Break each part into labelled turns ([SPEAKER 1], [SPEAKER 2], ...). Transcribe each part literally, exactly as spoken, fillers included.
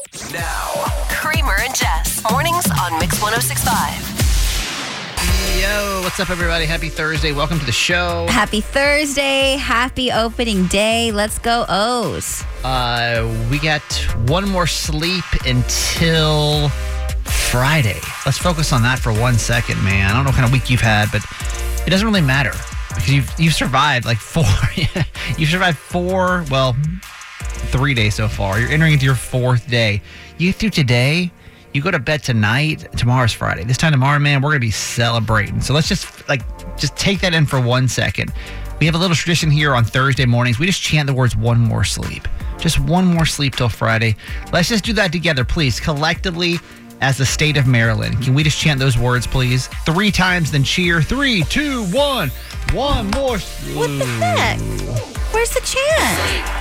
[SPEAKER 1] Now, Kramer and Jess. Mornings on Mix one oh six point five.
[SPEAKER 2] Yo, what's up, everybody? Happy Thursday. Welcome to the show.
[SPEAKER 3] Happy Thursday. Happy opening day. Let's go O's.
[SPEAKER 2] Uh, we got one more sleep until Friday. Let's focus on that for one second, man. I don't know what kind of week you've had, but it doesn't really matter because you've, you've survived like four. You've survived four, well, three days so far. You're entering into your fourth day. You get through today. You go to bed tonight. Tomorrow's Friday. This time tomorrow, man, we're going to be celebrating. So let's just like just take that in for one second. We have a little tradition here on Thursday mornings. We just chant the words one more sleep. Just one more sleep till Friday. Let's just do that together, please. Collectively, as the state of Maryland. Can we just chant those words, please? Three times, then cheer. Three, two, one. One more sleep.
[SPEAKER 3] What the heck? Where's the chant?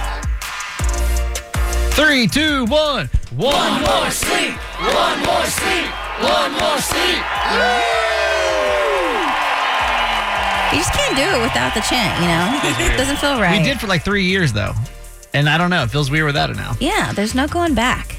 [SPEAKER 2] Three, two, one. One,
[SPEAKER 4] one more sleep. One more sleep. One more sleep.
[SPEAKER 3] You just can't do it without the chant, you know? It doesn't feel right.
[SPEAKER 2] We did for like three years, though. And I don't know. It feels weird without it now.
[SPEAKER 3] Yeah, there's no going back.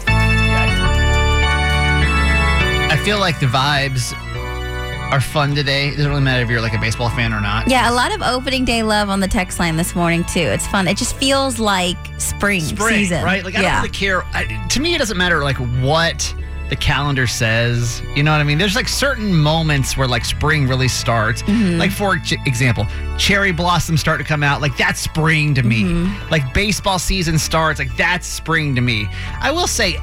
[SPEAKER 2] I feel like the vibes are fun today. It doesn't really matter if you're like a baseball fan or not.
[SPEAKER 3] Yeah, a lot of opening day love on the text line this morning, too. It's fun. It just feels like spring,
[SPEAKER 2] Spring,
[SPEAKER 3] season.
[SPEAKER 2] right? Like, I
[SPEAKER 3] yeah.
[SPEAKER 2] don't really care. I, to me, it doesn't matter, like, what the calendar says. You know what I mean? There's, like, certain moments where, like, spring really starts. Mm-hmm. Like, for ch- example, cherry blossoms start to come out. Like, that's spring to me. Mm-hmm. Like, baseball season starts. Like, that's spring to me. I will say,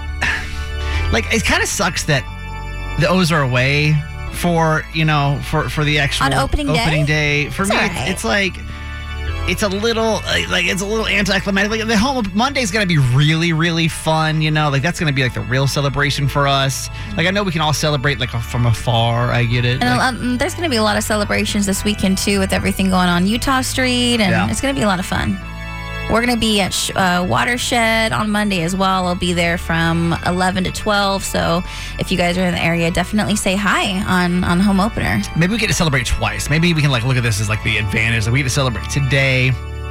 [SPEAKER 2] like, it kind of sucks that the O's are away for, you know, for, for the actual
[SPEAKER 3] on opening day.
[SPEAKER 2] Opening day. For
[SPEAKER 3] That's
[SPEAKER 2] me,
[SPEAKER 3] right.
[SPEAKER 2] it's, it's like, it's a little, like, like it's a little anticlimactic. Like, the home Monday's going to be really, really fun, you know? Like, that's going to be, like, the real celebration for us. Like, I know we can all celebrate, like, from afar. I get it.
[SPEAKER 3] And
[SPEAKER 2] like,
[SPEAKER 3] um, there's going to be a lot of celebrations this weekend, too, with everything going on Utah Street, and
[SPEAKER 2] yeah.
[SPEAKER 3] it's going to be a lot of fun. We're going to be at uh, Watershed on Monday as well. I'll be there from eleven to twelve. So if you guys are in the area, definitely say hi on, on home opener.
[SPEAKER 2] Maybe we get to celebrate twice. Maybe we can like look at this as like the advantage that we get to celebrate today.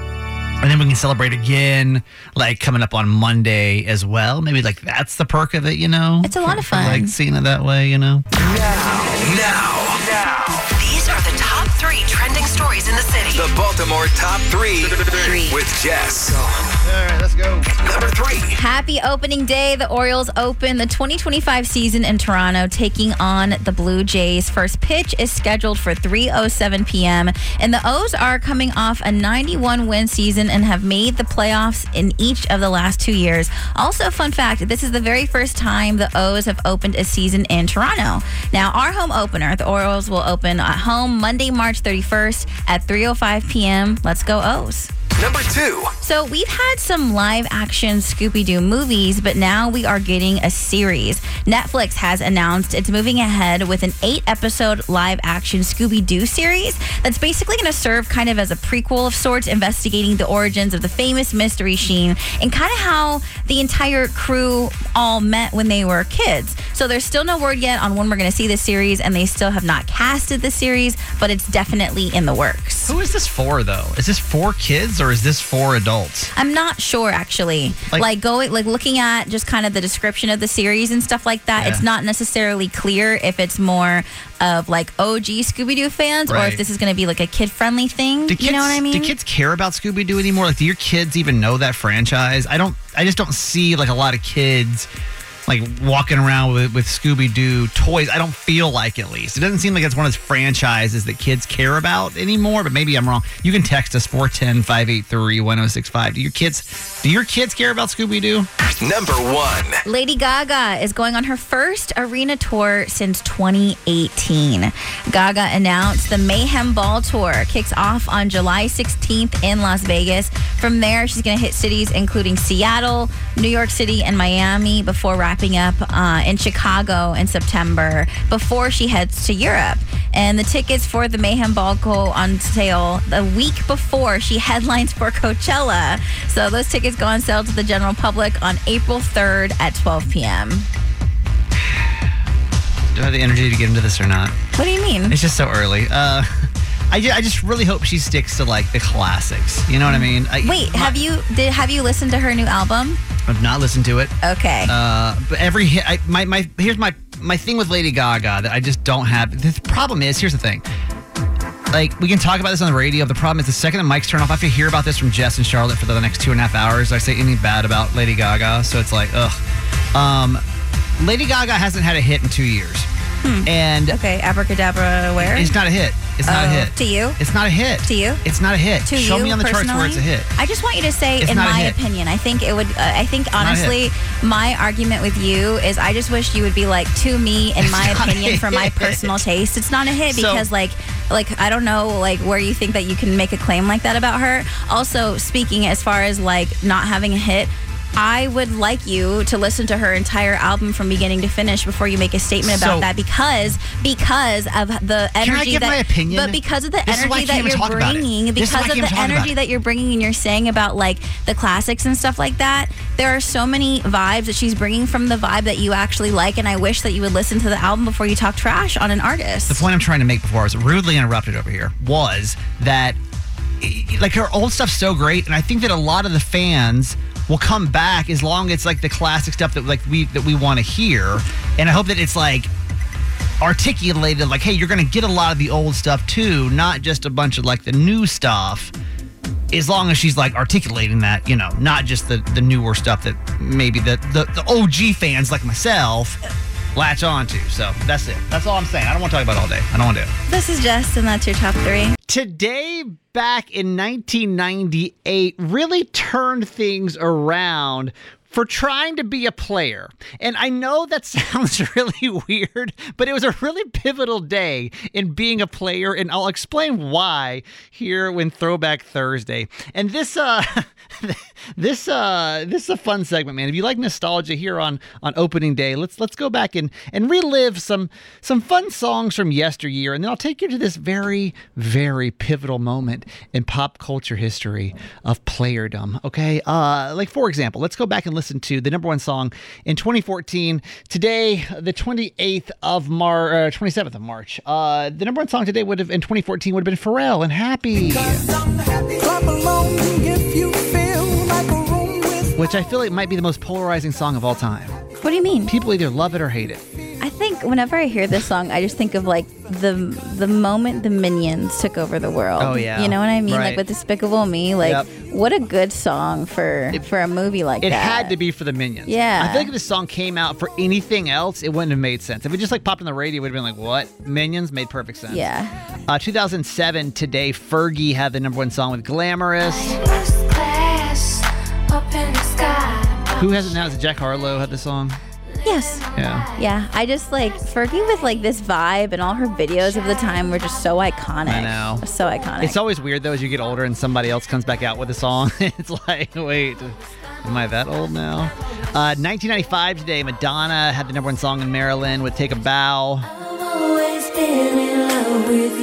[SPEAKER 2] And then we can celebrate again, like coming up on Monday as well. Maybe like that's the perk of it, you know?
[SPEAKER 3] It's a lot
[SPEAKER 2] for,
[SPEAKER 3] of fun.
[SPEAKER 2] For, like seeing it that way, you know?
[SPEAKER 1] Now, now, now. These are the top three trending stories in the city.
[SPEAKER 5] The Baltimore Top Three,
[SPEAKER 1] Three.
[SPEAKER 5] with Jess.
[SPEAKER 2] All right, let's go.
[SPEAKER 5] Number three.
[SPEAKER 3] Happy opening day. The Orioles open the twenty twenty-five season in Toronto, taking on the Blue Jays. First pitch is scheduled for three oh seven p.m. And the O's are coming off a ninety-one win season and have made the playoffs in each of the last two years. Also, fun fact, this is the very first time the O's have opened a season in Toronto. Now, our home opener, the Orioles will open at home Monday, March thirty-first at three oh five p.m. Let's go O's.
[SPEAKER 5] Number two.
[SPEAKER 3] So we've had some live action Scooby-Doo movies, but now we are getting a series. Netflix has announced it's moving ahead with an eight episode live action Scooby-Doo series that's basically going to serve kind of as a prequel of sorts, investigating the origins of the famous Mystery Machine and kind of how the entire crew all met when they were kids. So there's still no word yet on when we're going to see this series, and they still have not casted the series, but it's definitely in the works.
[SPEAKER 2] Who is this for, though? Is this for kids or is this for adults?
[SPEAKER 3] I'm not sure, actually.
[SPEAKER 2] Like,
[SPEAKER 3] like going, like looking at just kind of the description of the series and stuff like that,
[SPEAKER 2] yeah.
[SPEAKER 3] It's not necessarily clear if it's more of like O G Scooby-Doo fans or
[SPEAKER 2] Right.
[SPEAKER 3] if this is going to be like a kid-friendly thing.
[SPEAKER 2] Do kids,
[SPEAKER 3] you know what I mean?
[SPEAKER 2] Do kids care about Scooby-Doo anymore? Like, do your kids even know that franchise? I don't. I just don't see like a lot of kids like walking around with, with Scooby-Doo toys. I don't feel like, at least. It doesn't seem like it's one of those franchises that kids care about anymore, but maybe I'm wrong. You can text us four one zero, five eight three, one zero six five. Do your kids do your kids care about Scooby-Doo?
[SPEAKER 5] Number one.
[SPEAKER 3] Lady Gaga is going on her first arena tour since twenty eighteen. Gaga announced the Mayhem Ball Tour kicks off on July sixteenth in Las Vegas. From there, she's going to hit cities including Seattle, New York City, and Miami before wrapping up uh, in Chicago in September before she heads to Europe. And the tickets for the Mayhem Ball go on sale the week before she headlines for Coachella. So those tickets go on sale to the general public on April third at twelve p.m.
[SPEAKER 2] Do I have the energy to get into this or not?
[SPEAKER 3] What do you mean?
[SPEAKER 2] It's just so early. Uh, I, ju- I just really hope she sticks to like the classics. You know what I mean? I,
[SPEAKER 3] Wait,
[SPEAKER 2] my-
[SPEAKER 3] have you did have you listened to her new album?
[SPEAKER 2] I've not listened to it.
[SPEAKER 3] Okay.
[SPEAKER 2] Uh, but every hit, I, my my here's my my thing with Lady Gaga that I just don't have. The problem is, here's the thing. Like, we can talk about this on the radio. The problem is the second the mics turn off, I have to hear about this from Jess and Charlotte for the next two and a half hours. I say anything bad about Lady Gaga, so it's like, ugh. Um, Lady Gaga hasn't had a hit in two years. Hmm. And
[SPEAKER 3] okay, Abracadabra where?
[SPEAKER 2] It's not a hit. It's not
[SPEAKER 3] Oh,
[SPEAKER 2] a hit.
[SPEAKER 3] to you?
[SPEAKER 2] It's not a hit.
[SPEAKER 3] To you?
[SPEAKER 2] It's not a hit.
[SPEAKER 3] To
[SPEAKER 2] Show
[SPEAKER 3] you
[SPEAKER 2] me on the charts where it's a
[SPEAKER 3] personally?
[SPEAKER 2] hit.
[SPEAKER 3] I just want you to say,
[SPEAKER 2] It's
[SPEAKER 3] in
[SPEAKER 2] not a
[SPEAKER 3] my
[SPEAKER 2] hit.
[SPEAKER 3] opinion, I think it would. Uh, I think
[SPEAKER 2] not a
[SPEAKER 3] honestly, my argument with you is, I just wish you would be like, to me, in
[SPEAKER 2] It's
[SPEAKER 3] my
[SPEAKER 2] not a
[SPEAKER 3] opinion, for my
[SPEAKER 2] hit.
[SPEAKER 3] personal taste, it's not a hit
[SPEAKER 2] So-
[SPEAKER 3] because, like, like I don't know, like where you think that you can make a claim like that about her. Also, speaking as far as like not having a hit, I would like you to listen to her entire album from beginning to finish before you make a statement about
[SPEAKER 2] So-
[SPEAKER 3] that, because because of the energy
[SPEAKER 2] Can I give
[SPEAKER 3] that
[SPEAKER 2] my opinion?
[SPEAKER 3] but because of the
[SPEAKER 2] This is why I
[SPEAKER 3] energy
[SPEAKER 2] can't
[SPEAKER 3] that
[SPEAKER 2] even
[SPEAKER 3] you're
[SPEAKER 2] talk about it.
[SPEAKER 3] bringing,
[SPEAKER 2] This is why I
[SPEAKER 3] because of
[SPEAKER 2] can't even
[SPEAKER 3] the
[SPEAKER 2] talk about
[SPEAKER 3] energy
[SPEAKER 2] it.
[SPEAKER 3] that you're bringing and you're saying about like the classics and stuff like that, there are so many vibes that she's bringing from the vibe that you actually like, and I wish that you would listen to the album before you talk trash on an artist.
[SPEAKER 2] The point I'm trying to make before I was rudely interrupted over here was that, like, her old stuff's so great, and I think that a lot of the fans will come back as long as it's like the classic stuff that like we that we want to hear, and I hope that it's like articulated, like, hey, you're going to get a lot of the old stuff too, not just a bunch of like the new stuff. As long as she's like articulating that, you know, not just the the newer stuff that maybe the the, the O G fans like myself latch on to. So that's it. That's all I'm saying. I don't want to talk about it all day. I don't want to do it.
[SPEAKER 3] This is Jess, and that's your top three.
[SPEAKER 2] Today, back in nineteen ninety-eight, really turned things around for trying to be a player. And I know that sounds really weird, but it was a really pivotal day in being a player, and I'll explain why here when Throwback Thursday. And this uh this uh this is a fun segment, man. If you like nostalgia here on on opening day, let's let's go back and and relive some some fun songs from yesteryear, and then I'll take you to this very very pivotal moment in pop culture history of playerdom. Okay, uh, like for example, let's go back and listen to the number one song in twenty fourteen. Today, the twenty-eighth of March, uh, twenty-seventh of March. Uh, the number one song today would have in twenty fourteen would have been Pharrell and Happy.
[SPEAKER 6] Clap along if you feel like a room with
[SPEAKER 2] Which I feel like might be the most polarizing song of all time.
[SPEAKER 3] What do you mean?
[SPEAKER 2] People either love it or hate it.
[SPEAKER 3] I think whenever I hear this song, I just think of like the the moment the Minions took over the world.
[SPEAKER 2] Oh, yeah.
[SPEAKER 3] You know what I mean?
[SPEAKER 2] Right.
[SPEAKER 3] Like with Despicable Me. Like,
[SPEAKER 2] Yep.
[SPEAKER 3] what a good song for
[SPEAKER 2] It-
[SPEAKER 3] for a movie like
[SPEAKER 2] It
[SPEAKER 3] that.
[SPEAKER 2] had to be for the Minions.
[SPEAKER 3] Yeah.
[SPEAKER 2] I feel like if this song came out for anything else, it wouldn't have made sense. If it just like popped on the radio, it would have been like, what? Minions? Made perfect sense.
[SPEAKER 3] Yeah.
[SPEAKER 2] Uh, two thousand seven, today, Fergie had the number one song with Glamorous.
[SPEAKER 7] First class, up in the sky.
[SPEAKER 2] Who has it now? Is it Jack Harlow had the song?
[SPEAKER 3] Yes.
[SPEAKER 2] Yeah.
[SPEAKER 3] Yeah. I just like Fergie with like this vibe, and all her videos of the time were just so iconic.
[SPEAKER 2] I know.
[SPEAKER 3] So iconic.
[SPEAKER 2] It's always weird, though, as you get older and somebody else comes back out with a song. It's like, wait, am I that old now? Uh, nineteen ninety-five today, Madonna had the number one song in Maryland with Take a Bow.
[SPEAKER 7] I've always been in love with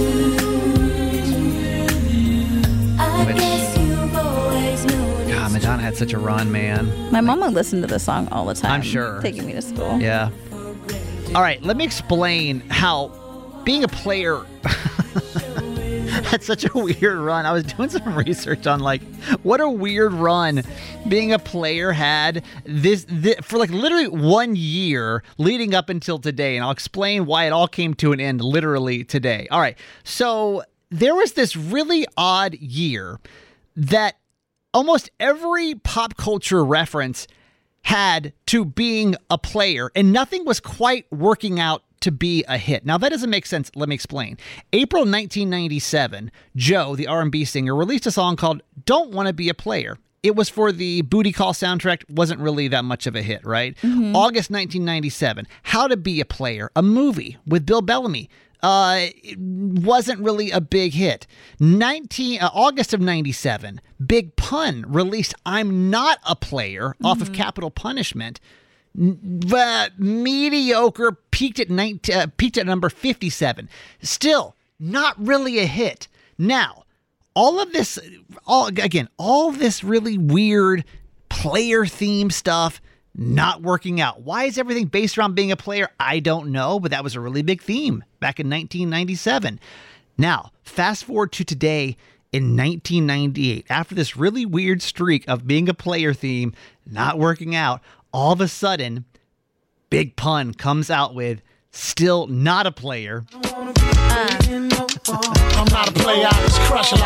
[SPEAKER 7] you. I
[SPEAKER 2] Which-
[SPEAKER 7] guess you've always known
[SPEAKER 2] God,
[SPEAKER 7] it's
[SPEAKER 2] Madonna had such a run, man.
[SPEAKER 3] My mom would listen to this song all the time.
[SPEAKER 2] I'm sure.
[SPEAKER 3] Taking me to school.
[SPEAKER 2] Yeah. All right, let me explain how being a player had such a weird run. I was doing some research on like what a weird run being a player had this, this for like literally one year leading up until today, and I'll explain why it all came to an end literally today. All right, so there was this really odd year that almost every pop culture reference had to being a player, and nothing was quite working out to be a hit. Now, that doesn't make sense. Let me explain. April nineteen ninety-seven, Joe, the R and B singer, released a song called Don't Want to Be a Player. It was for the Booty Call soundtrack, wasn't really that much of a hit, right? Mm-hmm. August nineteen ninety-seven, How to Be a Player, a movie with Bill Bellamy. Uh, it wasn't really a big hit. nineteen uh, August of ninety-seven, Big Pun released I'm Not a Player mm-hmm. off of Capital Punishment. But mediocre, peaked at nineteen, uh, peaked at number fifty-seven. Still, not really a hit. Now, all of this, all again, all this really weird player theme stuff not working out. Why is everything based around being a player? I don't know, but that was a really big theme back in nineteen ninety-seven. Now, fast forward to today in nineteen ninety-eight. After this really weird streak of being a player theme, not working out, all of a sudden, Big Pun comes out with Still Not a Player.
[SPEAKER 4] I'm not a player, I just crush a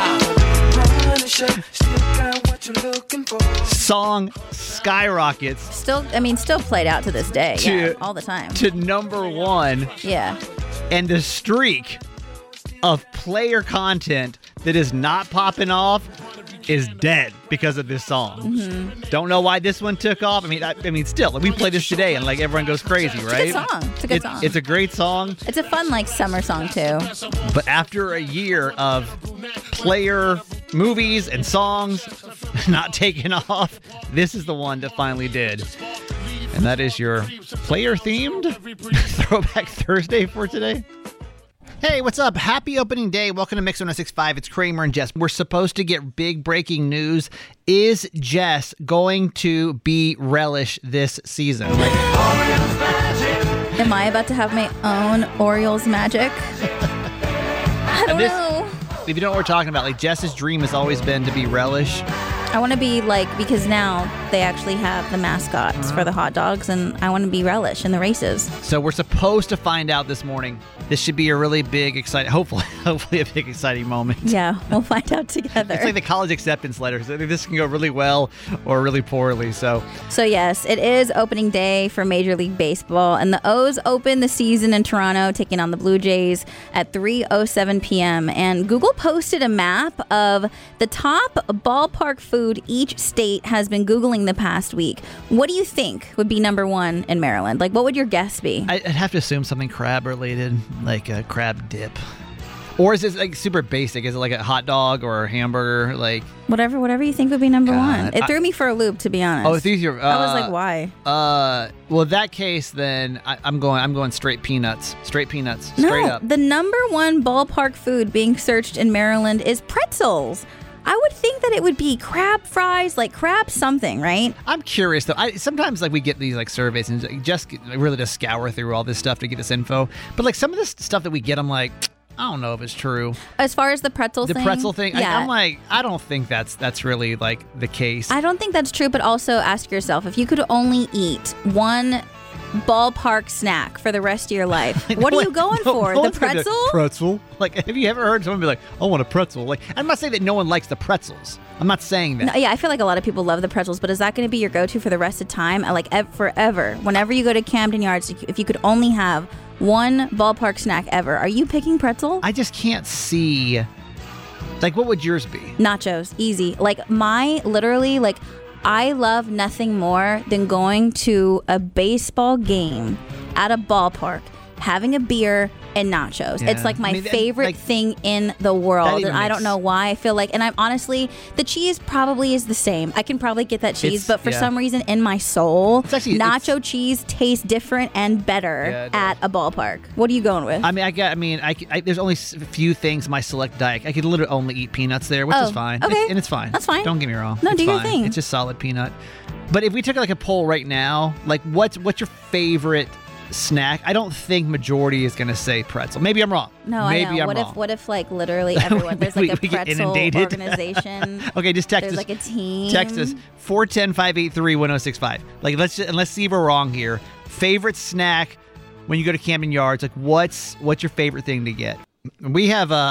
[SPEAKER 4] lot.
[SPEAKER 2] Song skyrockets
[SPEAKER 3] Still, I mean, still played out to this day.
[SPEAKER 2] To-
[SPEAKER 3] yeah, all the time.
[SPEAKER 2] to number one.
[SPEAKER 3] Yeah.
[SPEAKER 2] And the streak of player content that is not popping off is dead because of this song.
[SPEAKER 3] Mm-hmm.
[SPEAKER 2] Don't know why this one took off. I mean, I, I mean, still, we play this today and like everyone goes crazy, right?
[SPEAKER 3] It's a good song. It's a good
[SPEAKER 2] It-
[SPEAKER 3] song.
[SPEAKER 2] It's a great song,
[SPEAKER 3] It's a fun, like, summer song, too.
[SPEAKER 2] but after a year of player movies and songs not taking off, this is the one that finally did. And that is your player-themed Throwback Thursday for today. Hey, what's up? Happy opening day. Welcome to Mix one oh six point five. It's Kramer and Jess. We're supposed to get big breaking news. Is Jess going to be Relish this season?
[SPEAKER 3] Am I about to have my own Orioles magic? I don't
[SPEAKER 2] this-
[SPEAKER 3] know.
[SPEAKER 2] If you know what we're talking about, like Jess's dream has always been to be Relish.
[SPEAKER 3] I want to be like, because now they actually have the mascots for the hot dogs, and I want to be Relish in the races.
[SPEAKER 2] So we're supposed to find out this morning. This should be a really big, exciting, hopefully, hopefully a big, exciting moment.
[SPEAKER 3] Yeah, we'll find out together.
[SPEAKER 2] It's like the college acceptance letters. I think this can go really well or really poorly. So
[SPEAKER 3] So yes, it is opening day for Major League Baseball, and the O's open the season in Toronto, taking on the Blue Jays at three oh seven p.m. And Google posted a map of the top ballpark food each state has been Googling the past week. What do you think would be number one in Maryland? Like, what would your guess be?
[SPEAKER 2] I- I'd have to assume something crab related, like a crab dip. Or is it like super basic? Is it like a hot dog or a hamburger? Like,
[SPEAKER 3] Whatever, whatever you think would be number
[SPEAKER 2] God,
[SPEAKER 3] one. It
[SPEAKER 2] I-
[SPEAKER 3] threw me for a loop, to be honest.
[SPEAKER 2] oh, it's easier. Uh,
[SPEAKER 3] I was like, why?
[SPEAKER 2] Uh, well, in that case, then I, I'm going. I'm going straight peanuts. Straight peanuts. Straight
[SPEAKER 3] no,
[SPEAKER 2] up.
[SPEAKER 3] the number one ballpark food being searched in Maryland is pretzels. I would think that it would be crab fries, like crab something, right?
[SPEAKER 2] I'm curious though. I sometimes like we get these like surveys and like, just get- like, really just scour through all this stuff to get this info. But like some of this stuff that we get, I'm like, I don't know if it's true.
[SPEAKER 3] As far as the pretzel
[SPEAKER 2] The
[SPEAKER 3] thing.
[SPEAKER 2] pretzel thing,
[SPEAKER 3] yeah.
[SPEAKER 2] I, I'm like, I don't think that's that's really like the case.
[SPEAKER 3] I don't think that's true, but also ask yourself, if you could only eat one ballpark snack for the rest of your life, what are you going
[SPEAKER 2] No-
[SPEAKER 3] for?
[SPEAKER 2] no
[SPEAKER 3] the
[SPEAKER 2] one's gonna be like,
[SPEAKER 3] pretzel?
[SPEAKER 2] pretzel? Like, have you ever heard someone be like, I want a pretzel? Like, I'm not saying that no one likes the pretzels. I'm not saying that.
[SPEAKER 3] No, yeah, I feel like a lot of people love the pretzels, but is that going to be your go-to for the rest of time? I Like ev- forever. Whenever you go to Camden Yards, if you could only have one ballpark snack ever, are you picking pretzel?
[SPEAKER 2] I just can't see. Like, what would yours be?
[SPEAKER 3] Nachos, easy. Like my literally like I love nothing more than going to a baseball game at a ballpark, having a beer and nachos.
[SPEAKER 2] Yeah.
[SPEAKER 3] It's like my
[SPEAKER 2] I mean, that-
[SPEAKER 3] favorite
[SPEAKER 2] like,
[SPEAKER 3] thing in the world.
[SPEAKER 2] even
[SPEAKER 3] And I
[SPEAKER 2] makes-
[SPEAKER 3] don't know why. I feel like, and I'm honestly, the cheese probably is the same. I can probably get that cheese,
[SPEAKER 2] It's-
[SPEAKER 3] but for
[SPEAKER 2] yeah.
[SPEAKER 3] some reason in my soul,
[SPEAKER 2] It's actually-
[SPEAKER 3] nacho cheese tastes different and better
[SPEAKER 2] Yeah, it does.
[SPEAKER 3] at a ballpark. What are you going with?
[SPEAKER 2] I mean, I got. I mean, I, c- I- there's only s- a few things in my select diet. I could literally only eat peanuts there, which
[SPEAKER 3] Oh,
[SPEAKER 2] is fine.
[SPEAKER 3] okay.
[SPEAKER 2] It's- and it's fine.
[SPEAKER 3] That's fine.
[SPEAKER 2] Don't get me wrong.
[SPEAKER 3] No,
[SPEAKER 2] It's
[SPEAKER 3] do your
[SPEAKER 2] fine.
[SPEAKER 3] thing.
[SPEAKER 2] It's just solid peanut. But if we took like a poll right now, like what's what's your favorite snack? I don't think majority is going to say pretzel. Maybe I'm wrong.
[SPEAKER 3] no,
[SPEAKER 2] Maybe
[SPEAKER 3] I know.
[SPEAKER 2] I'm
[SPEAKER 3] what
[SPEAKER 2] wrong.
[SPEAKER 3] if what if like literally everyone there's like
[SPEAKER 2] We-
[SPEAKER 3] a
[SPEAKER 2] we get
[SPEAKER 3] pretzel
[SPEAKER 2] inundated.
[SPEAKER 3] organization.
[SPEAKER 2] Okay, just text
[SPEAKER 3] There's
[SPEAKER 2] us.
[SPEAKER 3] like a team.
[SPEAKER 2] Text us four one zero, five eight three, one zero six five. Like let's just, and let's see if we're wrong here. Favorite snack when you go to Camden Yards? Like what's what's your favorite thing to get? We have uh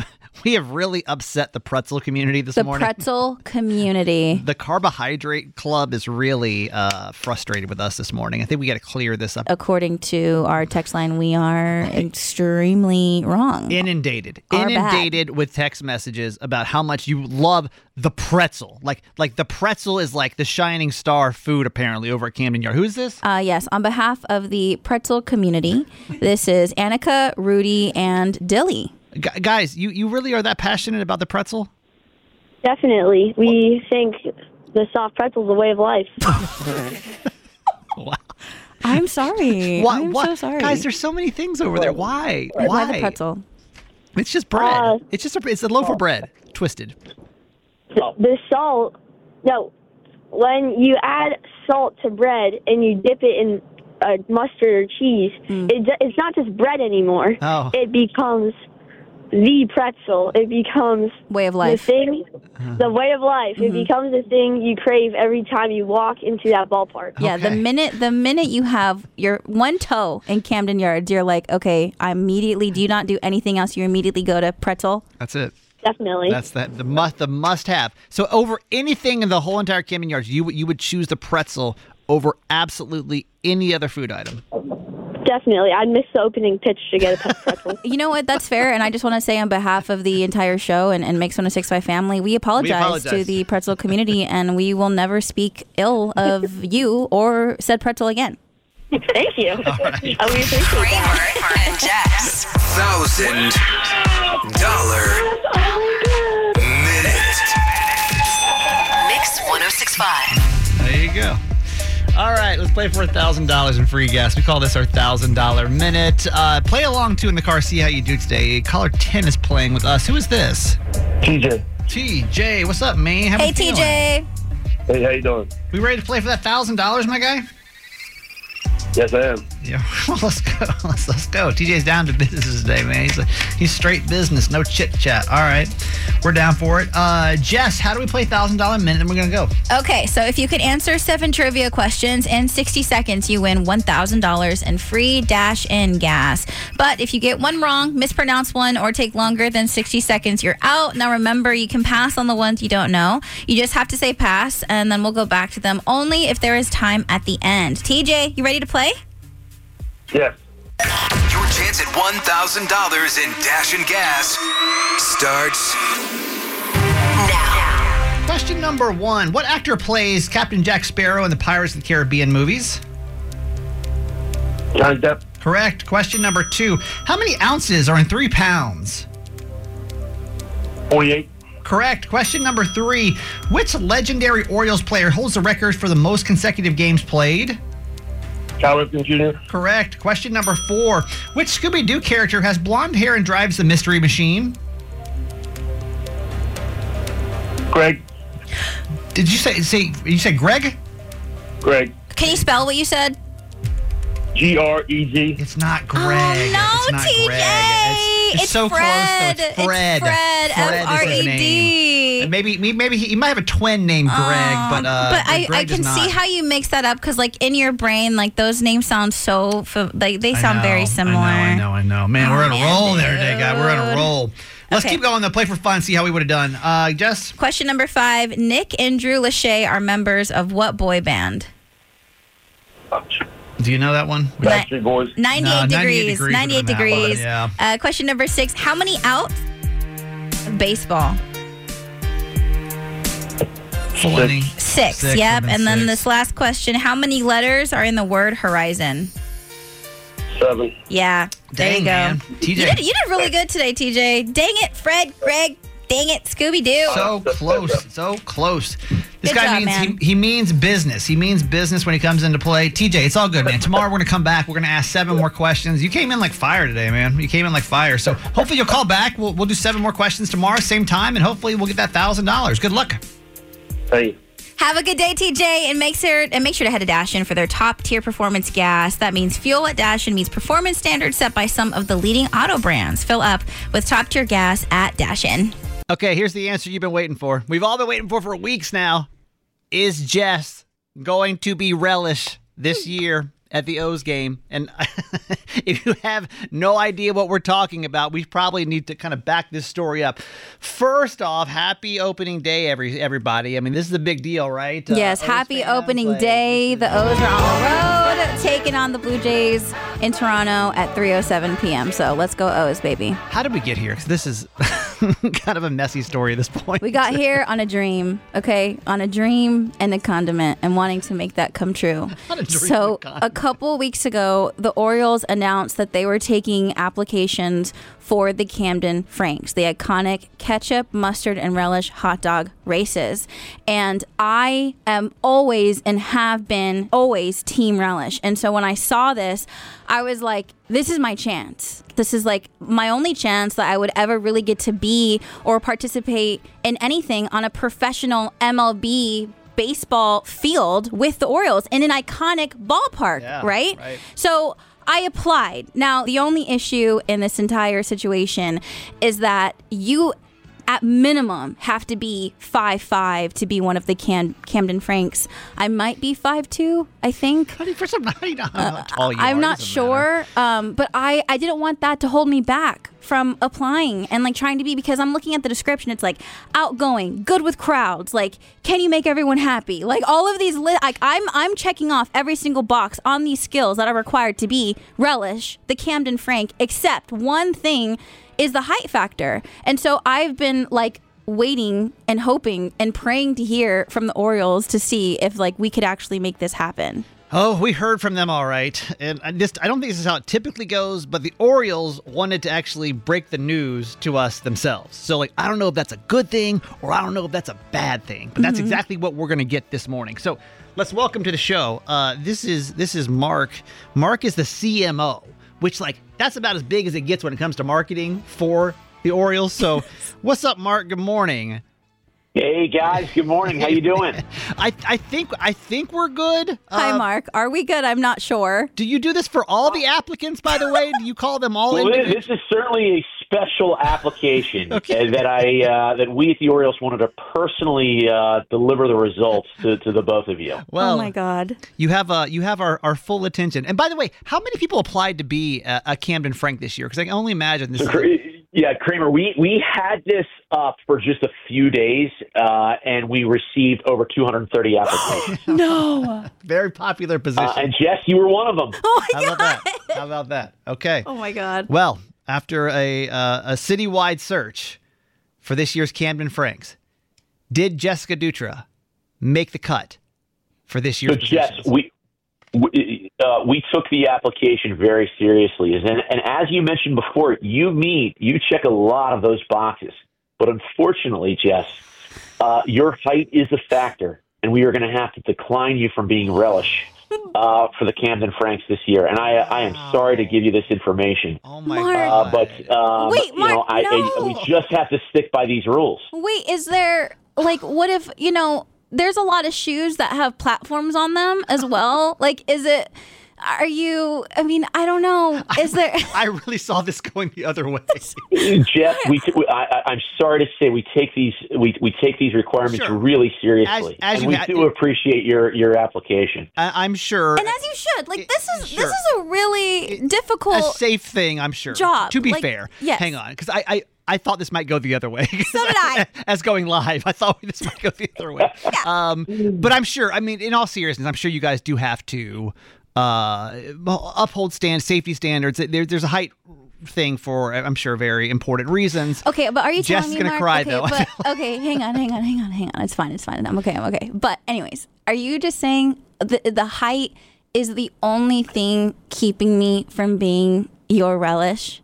[SPEAKER 2] we have really upset the pretzel community this
[SPEAKER 3] The
[SPEAKER 2] morning.
[SPEAKER 3] pretzel community.
[SPEAKER 2] The carbohydrate club is really uh, frustrated with us this morning. I think we got to clear this up.
[SPEAKER 3] According to our text line, we are extremely wrong.
[SPEAKER 2] Inundated,
[SPEAKER 3] Our bad.
[SPEAKER 2] inundated with text messages about how much you love the pretzel. Like, like the pretzel is like the shining star food apparently over at Camden Yard. Who is this?
[SPEAKER 3] Uh, yes, on behalf of the pretzel community, this is Annika, Rudy, and Dilly.
[SPEAKER 2] Gu guys, you, you really are that passionate about the pretzel?
[SPEAKER 8] Definitely. We think the soft pretzel is a way of life.
[SPEAKER 2] Wow.
[SPEAKER 3] I'm sorry.
[SPEAKER 2] Why,
[SPEAKER 3] I'm
[SPEAKER 2] why-
[SPEAKER 3] so sorry.
[SPEAKER 2] Guys, there's so many things over there. Why?
[SPEAKER 3] Why
[SPEAKER 2] Why?
[SPEAKER 3] the pretzel?
[SPEAKER 2] It's just bread.
[SPEAKER 8] Uh,
[SPEAKER 2] it's just a, it's a loaf of bread, twisted.
[SPEAKER 8] The salt, no, when you add salt to bread and you dip it in uh, mustard or cheese, it, it's not just bread anymore.
[SPEAKER 2] Oh.
[SPEAKER 8] It becomes the pretzel. It becomes
[SPEAKER 3] Way of
[SPEAKER 8] the
[SPEAKER 3] life.
[SPEAKER 8] thing, the way of life. It becomes the thing you crave every time you walk into that ballpark.
[SPEAKER 3] Yeah, the
[SPEAKER 2] Okay.
[SPEAKER 3] minute the minute you have your one toe in Camden Yards, you're like, okay, I immediately do not do anything else. You immediately go to pretzel.
[SPEAKER 2] That's it.
[SPEAKER 8] Definitely.
[SPEAKER 2] That's the the must the must have. So over anything in the whole entire Camden Yards, you would you would choose the pretzel over absolutely any other food item.
[SPEAKER 8] Definitely. I'd miss the opening pitch to get a pretzel.
[SPEAKER 3] You know what? That's fair. And I just want to say on behalf of the entire show and, and Mix one oh six point five family, we apologize,
[SPEAKER 2] apologize.
[SPEAKER 3] to the pretzel community, and we will never speak ill of you or said pretzel again.
[SPEAKER 8] Thank you.
[SPEAKER 2] right.
[SPEAKER 8] I really appreciate that.
[SPEAKER 1] Kramer and Jess.
[SPEAKER 5] Thousand dollar minute.
[SPEAKER 1] Mix one oh six point five.
[SPEAKER 2] There you go. All right, let's play for one thousand dollars in free gas. We call this our one thousand dollars minute. Uh, play along, too, in the car. See how you do today. Caller ten is playing with us. Who is this?
[SPEAKER 9] T J.
[SPEAKER 2] T J. What's up, man? How
[SPEAKER 3] Hey,
[SPEAKER 2] we feeling?
[SPEAKER 3] T J.
[SPEAKER 9] Hey, how you doing?
[SPEAKER 2] We ready to play for that one thousand dollars, my guy?
[SPEAKER 9] Yes, I am.
[SPEAKER 2] Yeah, well, let's go. Let's, let's go. T J's down to business today, man. He's, he's straight business, no chit-chat. All right, we're down for it. Uh, Jess, how do we play one thousand dollars minute? And we're going to go.
[SPEAKER 3] Okay, so if you could answer seven trivia questions in sixty seconds, you win one thousand dollars in free Dash-In gas. But if you get one wrong, mispronounce one, or take longer than sixty seconds, you're out. Now remember, you can pass on the ones you don't know. You just have to say pass, and then we'll go back to them only if there is time at the end. T J, you ready to play?
[SPEAKER 9] Yes.
[SPEAKER 5] Your chance at one thousand dollars in Dash and Gas starts
[SPEAKER 1] Now.
[SPEAKER 2] Question number one. What actor plays Captain Jack Sparrow in the Pirates of the Caribbean movies?
[SPEAKER 9] Johnny Depp.
[SPEAKER 2] Correct. Question number two. How many ounces are in three pounds?
[SPEAKER 9] forty-eight.
[SPEAKER 2] Correct. Question number three. Which legendary Orioles player holds the record for the most consecutive games played?
[SPEAKER 9] Cal Ripken Junior
[SPEAKER 2] Correct. Question number four. Which Scooby-Doo character has blonde hair and drives the Mystery Machine?
[SPEAKER 9] Greg.
[SPEAKER 2] Did you say, say you said Greg?
[SPEAKER 9] Greg.
[SPEAKER 3] Can you spell what you said?
[SPEAKER 9] G R E G.
[SPEAKER 2] It's not Greg.
[SPEAKER 3] Oh, no,
[SPEAKER 2] it's not
[SPEAKER 3] T J.
[SPEAKER 2] Greg. It's, it's
[SPEAKER 3] It's
[SPEAKER 2] so
[SPEAKER 3] Fred.
[SPEAKER 2] close, though. It's Fred.
[SPEAKER 3] It's Fred,
[SPEAKER 2] Fred
[SPEAKER 3] F R E D.
[SPEAKER 2] is his name. And Maybe, maybe he, he might have a twin named Greg, but uh,
[SPEAKER 3] but I,
[SPEAKER 2] Greg
[SPEAKER 3] I can
[SPEAKER 2] is not.
[SPEAKER 3] see how you mix that up because, like, in your brain, like those names sound so fa- like they
[SPEAKER 2] I
[SPEAKER 3] sound
[SPEAKER 2] know,
[SPEAKER 3] very similar.
[SPEAKER 2] I know, I know, I know. Man,
[SPEAKER 3] Oh,
[SPEAKER 2] we're on a
[SPEAKER 3] man,
[SPEAKER 2] roll there today, guy. We're on a
[SPEAKER 3] dude.
[SPEAKER 2] roll. Let's
[SPEAKER 3] Okay.
[SPEAKER 2] keep going, though. Play for fun, see how we would have done. Uh, Jess?
[SPEAKER 3] Question number five: Nick and Drew Lachey are members of what boy band?
[SPEAKER 2] Do you know that one?
[SPEAKER 9] Backstreet Boys.
[SPEAKER 3] ninety-eight
[SPEAKER 2] No, ninety-eight
[SPEAKER 3] degrees.
[SPEAKER 2] degrees
[SPEAKER 3] ninety-eight
[SPEAKER 2] would've been that one,
[SPEAKER 3] degrees.
[SPEAKER 2] yeah.
[SPEAKER 3] Uh, question number six: How many outs? Baseball.
[SPEAKER 2] twenty.
[SPEAKER 3] Six.
[SPEAKER 2] Six,
[SPEAKER 3] Yep.
[SPEAKER 2] would've been
[SPEAKER 3] And then
[SPEAKER 2] six.
[SPEAKER 3] this last question: How many letters are in the word horizon?
[SPEAKER 9] Seven.
[SPEAKER 3] Yeah. There
[SPEAKER 2] Dang,
[SPEAKER 3] you go.
[SPEAKER 2] man. T J.
[SPEAKER 3] You did, you did really good today, T J. Dang it, Fred, Greg. Dang it, Scooby Doo.
[SPEAKER 2] So close, so close. This
[SPEAKER 3] Good
[SPEAKER 2] guy
[SPEAKER 3] job,
[SPEAKER 2] means
[SPEAKER 3] man.
[SPEAKER 2] he, he means business. He means business when he comes into play. T J, it's all good, man. Tomorrow we're gonna come back. We're gonna ask seven more questions. You came in like fire today, man. You came in like fire. So hopefully you'll call back. We'll we'll do seven more questions tomorrow, same time, and hopefully we'll get that thousand dollars. Good luck.
[SPEAKER 9] Hey.
[SPEAKER 3] Have a good day, T J, and make sure and make sure to head to Dash-In for their top tier performance gas. That means fuel at Dash-In meets performance standards set by some of the leading auto brands. Fill up with top tier gas at Dash-In.
[SPEAKER 2] Okay, here's the answer you've been waiting for. We've all been waiting for for weeks now. Is Jess going to be Relish this year at the O's game? And if you have no idea what we're talking about, we probably need to kind of back this story up. First off, happy opening day, every everybody. I mean, this is a big deal, right? Uh,
[SPEAKER 3] Yes,
[SPEAKER 2] O's
[SPEAKER 3] happy
[SPEAKER 2] fans,
[SPEAKER 3] opening
[SPEAKER 2] like,
[SPEAKER 3] day.
[SPEAKER 2] this
[SPEAKER 3] The
[SPEAKER 2] is-
[SPEAKER 3] O's are on the road, taking on the Blue Jays in Toronto at three oh seven p.m. So let's go O's, baby.
[SPEAKER 2] How did we get here? Because this is kind of a messy story at this point.
[SPEAKER 3] We got here on a dream, okay? On a dream and a condiment and wanting to make that come true.
[SPEAKER 2] On a dream and a
[SPEAKER 3] So
[SPEAKER 2] condiment.
[SPEAKER 3] a couple weeks ago, the Orioles announced that they were taking applications for the Camden Franks, the iconic ketchup, mustard, and relish hot dog races. And I am always and have been always team relish. And so when I saw this, I was like, this is my chance. This is like my only chance that I would ever really get to be or participate in anything on a professional M L B baseball field with the Orioles in an iconic ballpark,
[SPEAKER 2] Yeah,
[SPEAKER 3] right?
[SPEAKER 2] right.
[SPEAKER 3] So I applied. Now, the only issue in this entire situation is that you, at minimum, have to be five five to be one of the Cam- Camden Franks. I might be five two, I think.
[SPEAKER 2] Honey, for some, I don't know how tall you
[SPEAKER 3] I'm
[SPEAKER 2] are.
[SPEAKER 3] not
[SPEAKER 2] Doesn't
[SPEAKER 3] sure, um, but I, I didn't want that to hold me back from applying and like trying to be, because I'm looking at the description. It's like outgoing, good with crowds, like can you make everyone happy? Like all of these, li- like I'm I'm checking off every single box on these skills that are required to be Relish, the Camden Frank, except one thing is the height factor. And so I've been like waiting and hoping and praying to hear from the Orioles to see if like we could actually make this happen.
[SPEAKER 2] Oh, we heard from them all right. And I just I don't think this is how it typically goes, but the Orioles wanted to actually break the news to us themselves. So, like, I don't know if that's a good thing or I don't know if that's a bad thing, but that's
[SPEAKER 3] Mm-hmm.
[SPEAKER 2] exactly what we're going to get this morning. So, let's welcome to the show. Uh, this is this is Mark. Mark is the C M O, which, like, that's about as big as it gets when it comes to marketing for the Orioles. So, what's up, Mark? Good morning.
[SPEAKER 10] Hey guys, good morning. How you doing?
[SPEAKER 2] I I think I think we're good.
[SPEAKER 3] Hi,
[SPEAKER 2] Uh,
[SPEAKER 3] Mark. Are we good? I'm not sure.
[SPEAKER 2] Do you do this for all the applicants, by the way? Do you call them all
[SPEAKER 10] Well, this,
[SPEAKER 2] individual?
[SPEAKER 10] this is certainly a special application
[SPEAKER 2] Okay.
[SPEAKER 10] uh, that I uh, that we at the Orioles wanted to personally uh, deliver the results to, to the both of you.
[SPEAKER 2] Well,
[SPEAKER 3] Oh my God.
[SPEAKER 2] you have uh, you have our, our full attention. And by the way, how many people applied to be a, a Camden Frank this year? Because I can only imagine this.
[SPEAKER 10] So,
[SPEAKER 2] is
[SPEAKER 10] Kra- yeah, Kramer, we, we had this up for just a few days, uh, and we received over two hundred thirty applications.
[SPEAKER 3] No.
[SPEAKER 2] a very popular position.
[SPEAKER 10] uh, and Jess, you were one of them.
[SPEAKER 3] Oh my
[SPEAKER 2] how
[SPEAKER 3] God.
[SPEAKER 2] about that? How about that? Okay.
[SPEAKER 3] Oh my God.
[SPEAKER 2] Well, after a uh, a citywide search for this year's Camden Franks, did Jessica Dutra make the cut for this year's
[SPEAKER 10] So, Jess,
[SPEAKER 2] positions?
[SPEAKER 10] we we, uh, we took the application very seriously, and, and as you mentioned before, you meet you check a lot of those boxes. But unfortunately, Jess, uh, your height is a factor, and we are going to have to decline you from being Relish uh, for the Camden Franks this year. And I I am sorry to give you this information,
[SPEAKER 2] Oh my
[SPEAKER 3] Mark.
[SPEAKER 10] uh,
[SPEAKER 2] God!
[SPEAKER 10] but um,
[SPEAKER 3] Wait,
[SPEAKER 10] you know
[SPEAKER 3] Mark,
[SPEAKER 10] I, I
[SPEAKER 3] no.
[SPEAKER 10] we just have to stick by these rules.
[SPEAKER 3] Wait, is there, like, what if, you know, there's a lot of shoes that have platforms on them as well? Like, is it, are you, I mean, I don't know. Is there,
[SPEAKER 2] I really saw this going the other way.
[SPEAKER 10] Jeff, we, t- we I, I- I'm sorry to say we take these we we take these requirements
[SPEAKER 2] Sure.
[SPEAKER 10] really seriously,
[SPEAKER 2] As- as
[SPEAKER 10] and
[SPEAKER 2] you
[SPEAKER 10] we
[SPEAKER 2] ha-
[SPEAKER 10] do appreciate your your application.
[SPEAKER 2] I, I'm sure
[SPEAKER 3] and as you should, like, this is,
[SPEAKER 2] Sure.
[SPEAKER 3] this is a really
[SPEAKER 2] a
[SPEAKER 3] difficult,
[SPEAKER 2] safe thing. I'm sure.
[SPEAKER 3] job.
[SPEAKER 2] To be
[SPEAKER 3] Like,
[SPEAKER 2] fair,
[SPEAKER 3] yes.
[SPEAKER 2] hang on, because I. I I thought this might go the other way.
[SPEAKER 3] So did I.
[SPEAKER 2] As going live, I thought this might go the other way. Um, but I'm sure, I mean, in all seriousness, I'm sure you guys do have to uh, uphold stand safety standards. There, there's a height thing for, I'm sure, very important reasons.
[SPEAKER 3] okay, but are you
[SPEAKER 2] Jess
[SPEAKER 3] telling
[SPEAKER 2] is
[SPEAKER 3] me,
[SPEAKER 2] gonna
[SPEAKER 3] Mark?
[SPEAKER 2] cry,
[SPEAKER 3] okay,
[SPEAKER 2] though.
[SPEAKER 3] but, okay, hang on, hang on, hang on, hang on. It's fine, it's fine. I'm okay, I'm okay. But anyways, are you just saying the, the height is the only thing keeping me from being your Relish?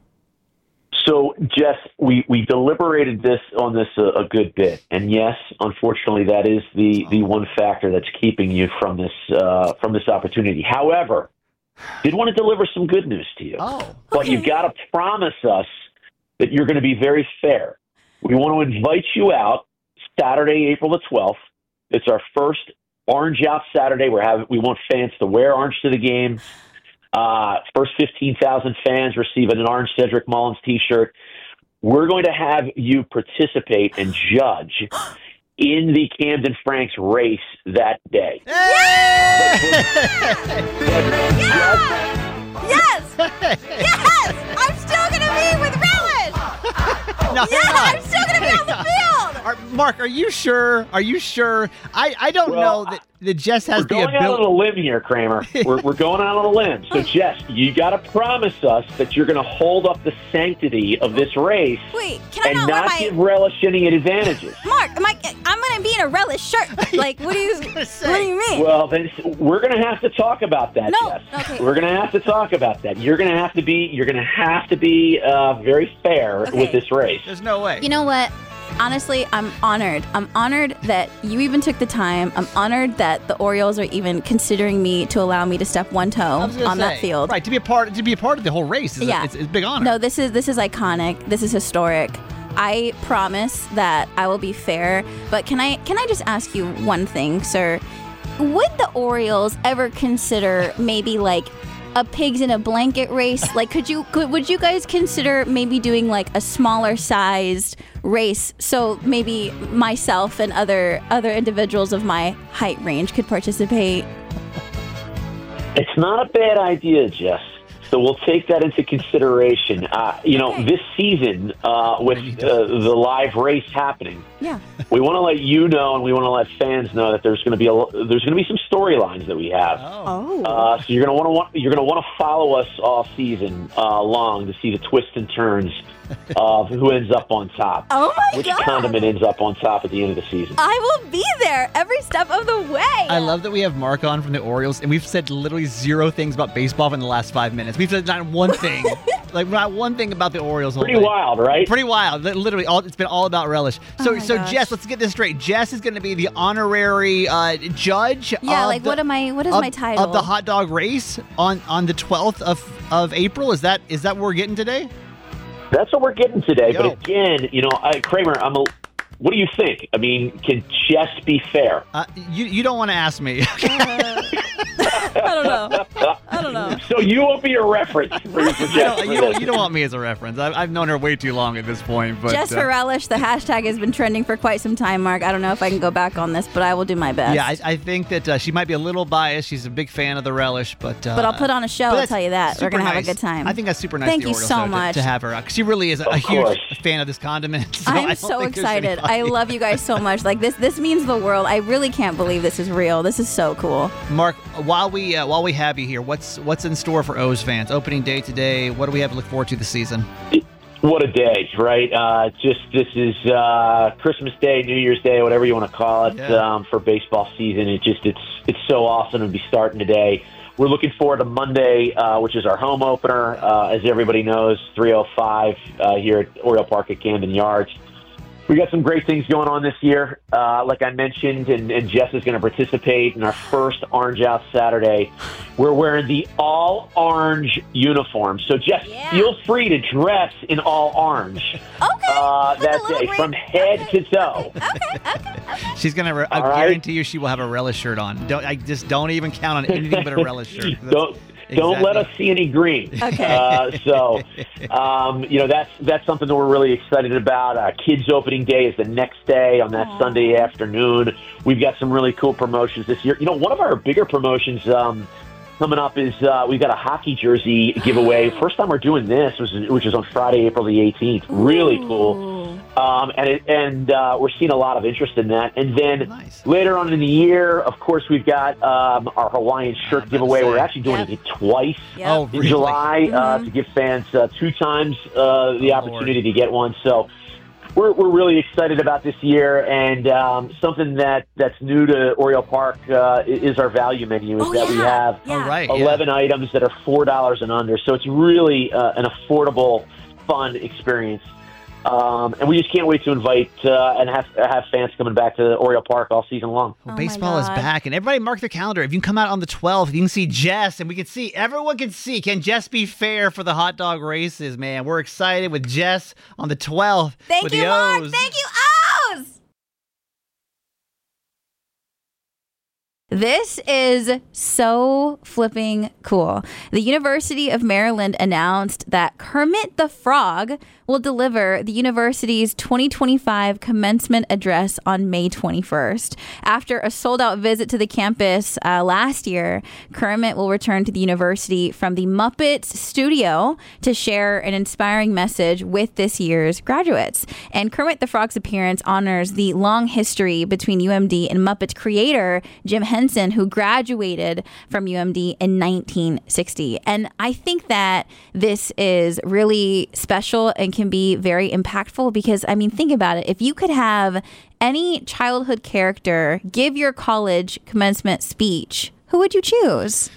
[SPEAKER 10] So, Jess, we, we deliberated this on this a, a good bit, and yes, unfortunately, that is the, the one factor that's keeping you from this uh, from this opportunity. However, did want to deliver some good news to you.
[SPEAKER 2] Oh.
[SPEAKER 10] But
[SPEAKER 3] Okay.
[SPEAKER 10] you've got to promise us that you're going to be very fair. We want to invite you out Saturday, April the twelfth. It's our first Orange Out Saturday. We're having, we want fans to wear orange to the game. Uh, first fifteen thousand fans receive an orange Cedric Mullins T-shirt. We're going to have you participate and judge in the Camden Franks race that day.
[SPEAKER 3] Yes! Yes! I'm still going to be with Relish!
[SPEAKER 2] No,
[SPEAKER 3] Yeah,
[SPEAKER 2] hang on.
[SPEAKER 3] I'm still going to be on the
[SPEAKER 2] Hang on.
[SPEAKER 3] field!
[SPEAKER 2] Are, Mark, are you sure? Are you sure? I, I don't
[SPEAKER 10] Well,
[SPEAKER 2] know that, that Jess has
[SPEAKER 10] We're
[SPEAKER 2] the
[SPEAKER 10] going out on
[SPEAKER 2] ability.
[SPEAKER 10] a limb here, Kramer. We're, we're going out on a limb. So, Jess, you got to promise us that you're going to hold up the sanctity of this race
[SPEAKER 3] Wait, can I
[SPEAKER 10] and
[SPEAKER 3] not wear
[SPEAKER 10] not
[SPEAKER 3] my...
[SPEAKER 10] give Relish any advantages.
[SPEAKER 3] Mark, am I, I'm going to be in a Relish shirt. Like, what do you, what
[SPEAKER 2] say.
[SPEAKER 3] do you mean?
[SPEAKER 10] Well, then we're going to have to talk about that,
[SPEAKER 3] No,
[SPEAKER 10] Jess.
[SPEAKER 3] okay.
[SPEAKER 10] We're going to have to talk about that. You're going to have to be. You're going to have to be uh, very fair
[SPEAKER 3] Okay.
[SPEAKER 10] with this race.
[SPEAKER 2] There's no way.
[SPEAKER 3] You know what? Honestly, I'm honored. I'm honored that you even took the time. I'm honored that the Orioles are even considering me to allow me to step one toe
[SPEAKER 2] I
[SPEAKER 3] on
[SPEAKER 2] was gonna
[SPEAKER 3] that
[SPEAKER 2] say,
[SPEAKER 3] field.
[SPEAKER 2] right? To be a part, to be a part of the whole race is
[SPEAKER 3] Yeah.
[SPEAKER 2] a, it's, it's a big honor.
[SPEAKER 3] No, this is this is iconic. This is historic. I promise that I will be fair. But can I can I just ask you one thing, sir? Would the Orioles ever consider maybe like a pigs in a blanket race? Like, could you could would you guys consider maybe doing like a smaller sized race so maybe myself and other other individuals of my height range could participate?
[SPEAKER 10] It's not a bad idea, Jess. So we'll take that into consideration. Uh, you know,
[SPEAKER 3] Okay.
[SPEAKER 10] this season uh, with uh, the live race happening,
[SPEAKER 3] Yeah.
[SPEAKER 10] we want to let you know, and we want to let fans know that there's going to be a, there's going to be some storylines that we have.
[SPEAKER 3] Oh.
[SPEAKER 10] Uh, so you're going to want to you're going to want to follow us all season uh, long to see the twists and turns of who ends up on top.
[SPEAKER 3] Oh my
[SPEAKER 10] Which
[SPEAKER 3] God.
[SPEAKER 10] condiment ends up on top at the end of the season.
[SPEAKER 3] I will be there every step of the way.
[SPEAKER 2] I love that we have Mark on from the Orioles, and we've said literally zero things about baseball in the last five minutes. We've said not one thing, like not one thing about the Orioles.
[SPEAKER 10] Pretty
[SPEAKER 2] whole day.
[SPEAKER 10] wild, right?
[SPEAKER 2] Pretty wild. Li- Literally, all it's been all about relish. So,
[SPEAKER 3] Oh my
[SPEAKER 2] so
[SPEAKER 3] gosh.
[SPEAKER 2] Jess, let's get this straight. Jess is going to be the honorary uh, judge.
[SPEAKER 3] Yeah,
[SPEAKER 2] of
[SPEAKER 3] like
[SPEAKER 2] the,
[SPEAKER 3] what am I what is
[SPEAKER 2] of,
[SPEAKER 3] my title?
[SPEAKER 2] of the hot dog race on on the twelfth of of April. Is that is that what we're getting today?
[SPEAKER 10] That's what we're getting today.
[SPEAKER 2] Yo.
[SPEAKER 10] But again, you know, I, Kramer, I'm a. What do you think? I mean, can Jess be fair?
[SPEAKER 2] Uh, you you don't want to ask me.
[SPEAKER 3] I don't know. I don't know.
[SPEAKER 10] So you won't be a reference for your
[SPEAKER 2] you,
[SPEAKER 10] projection.
[SPEAKER 2] don't, you, don't, you don't want me as a reference. I've, I've known her way too long at this point. But
[SPEAKER 3] Just
[SPEAKER 2] uh,
[SPEAKER 3] for relish, the hashtag has been trending for quite some time, Mark. I don't know if I can go back on this, but I will do my best.
[SPEAKER 2] yeah, I, I think that uh, she might be a little biased. She's a big fan of the relish, but uh,
[SPEAKER 3] but I'll put on a show,
[SPEAKER 2] but
[SPEAKER 3] I'll
[SPEAKER 2] that's
[SPEAKER 3] tell you that. We're
[SPEAKER 2] super
[SPEAKER 3] going to have a
[SPEAKER 2] nice.
[SPEAKER 3] good time.
[SPEAKER 2] I think that's super nice.
[SPEAKER 3] Thank
[SPEAKER 2] of the
[SPEAKER 3] you
[SPEAKER 2] Orioles,
[SPEAKER 3] so
[SPEAKER 2] though, to-
[SPEAKER 3] much.
[SPEAKER 2] to, have her. 'Cause she really is a, a huge
[SPEAKER 10] course.
[SPEAKER 2] fan of this condiment. So I
[SPEAKER 3] I'm
[SPEAKER 2] don't
[SPEAKER 3] so
[SPEAKER 2] think there's
[SPEAKER 3] excited. I
[SPEAKER 2] anybody-
[SPEAKER 3] love you guys so much. Like this this means the world. I really can't believe this is real. This is so cool.
[SPEAKER 2] Mark, while we uh, while we have you here, what's what's in store for O's fans? Opening day today. What do we have to look forward to this season?
[SPEAKER 10] What a day, right? Uh, just this is uh, Christmas Day, New Year's Day, whatever you want to call it,
[SPEAKER 2] Yeah.
[SPEAKER 10] um, for baseball season. It just it's it's so awesome to be starting today. We're looking forward to Monday, uh, which is our home opener. Uh, as everybody knows, three oh five uh, here at Oriole Park at Camden Yards. We got some great things going on this year. Uh, like I mentioned, and, and Jess is going to participate in our first Orange Out Saturday. We're wearing the all orange uniform. So, Jess,
[SPEAKER 3] Yeah.
[SPEAKER 10] feel free to dress in all orange
[SPEAKER 3] Okay.
[SPEAKER 10] uh,
[SPEAKER 3] With a
[SPEAKER 10] that
[SPEAKER 3] little
[SPEAKER 10] day,
[SPEAKER 3] green-
[SPEAKER 10] from head
[SPEAKER 3] okay.
[SPEAKER 10] to toe.
[SPEAKER 3] Okay, okay, okay.
[SPEAKER 2] She's gonna. Re- I
[SPEAKER 10] All right.
[SPEAKER 2] guarantee you, she will have a relish shirt on. Don't. I just don't even count on anything but a relish shirt. That's-
[SPEAKER 10] don't don't let us
[SPEAKER 2] exactly.
[SPEAKER 10] see any green.
[SPEAKER 3] Okay.
[SPEAKER 10] Uh, so, um, you know, that's that's something that we're really excited about. Uh, Kids Opening Day is the next day on that
[SPEAKER 3] Aw.
[SPEAKER 10] Sunday afternoon. We've got some really cool promotions this year. You know, one of our bigger promotions um, coming up is uh, we've got a hockey jersey giveaway. First time we're doing this, was, which is on Friday, April the eighteenth. Really cool.
[SPEAKER 3] Ooh.
[SPEAKER 10] Um, and it, and uh, we're seeing a lot of interest in that. And then
[SPEAKER 2] Nice.
[SPEAKER 10] later on in the year, of course, we've got um, our Hawaiian
[SPEAKER 2] I'm
[SPEAKER 10] shirt
[SPEAKER 2] about to
[SPEAKER 10] giveaway.
[SPEAKER 2] say.
[SPEAKER 10] We're actually doing
[SPEAKER 3] Yep.
[SPEAKER 10] it twice
[SPEAKER 3] Yep.
[SPEAKER 2] Oh,
[SPEAKER 10] in
[SPEAKER 2] really?
[SPEAKER 10] July uh,
[SPEAKER 3] Mhm.
[SPEAKER 10] to give fans uh, two times uh, the
[SPEAKER 2] Oh,
[SPEAKER 10] opportunity to get one. So we're we're really excited about this year, and um, something that, that's new to Oriole Park uh, is our value menu. Is
[SPEAKER 3] Oh,
[SPEAKER 10] that we
[SPEAKER 3] yeah.
[SPEAKER 10] have
[SPEAKER 3] Yeah.
[SPEAKER 2] Oh, right. yeah.
[SPEAKER 10] eleven items that are four dollars and under. So it's really uh, an affordable, fun experience. Um, and we just can't wait to invite uh, and have have fans coming back to Oriole Park all season long.
[SPEAKER 2] Well,
[SPEAKER 3] Oh my
[SPEAKER 2] baseball is
[SPEAKER 3] God.
[SPEAKER 2] back, and everybody mark their calendar. If you can come out on the twelfth, you can see Jess, and we can see, everyone can see, can Jess be fair for the hot dog races, man? We're excited with Jess on the twelfth.
[SPEAKER 3] Thank
[SPEAKER 2] with
[SPEAKER 3] you,
[SPEAKER 2] the
[SPEAKER 3] Mark.
[SPEAKER 2] O's.
[SPEAKER 3] Thank you, O's. This is so flipping cool. The University of Maryland announced that Kermit the Frog will deliver the university's twenty twenty-five commencement address on May twenty-first. After a sold-out visit to the campus uh, last year, Kermit will return to the university from the Muppets studio to share an inspiring message with this year's graduates. And Kermit the Frog's appearance honors the long history between U M D and Muppets creator Jim Henson, who graduated from U M D in nineteen sixty. And I think that this is really special and can be very impactful because, I mean, think about it. If you could have any childhood character give your college commencement speech, who would you choose?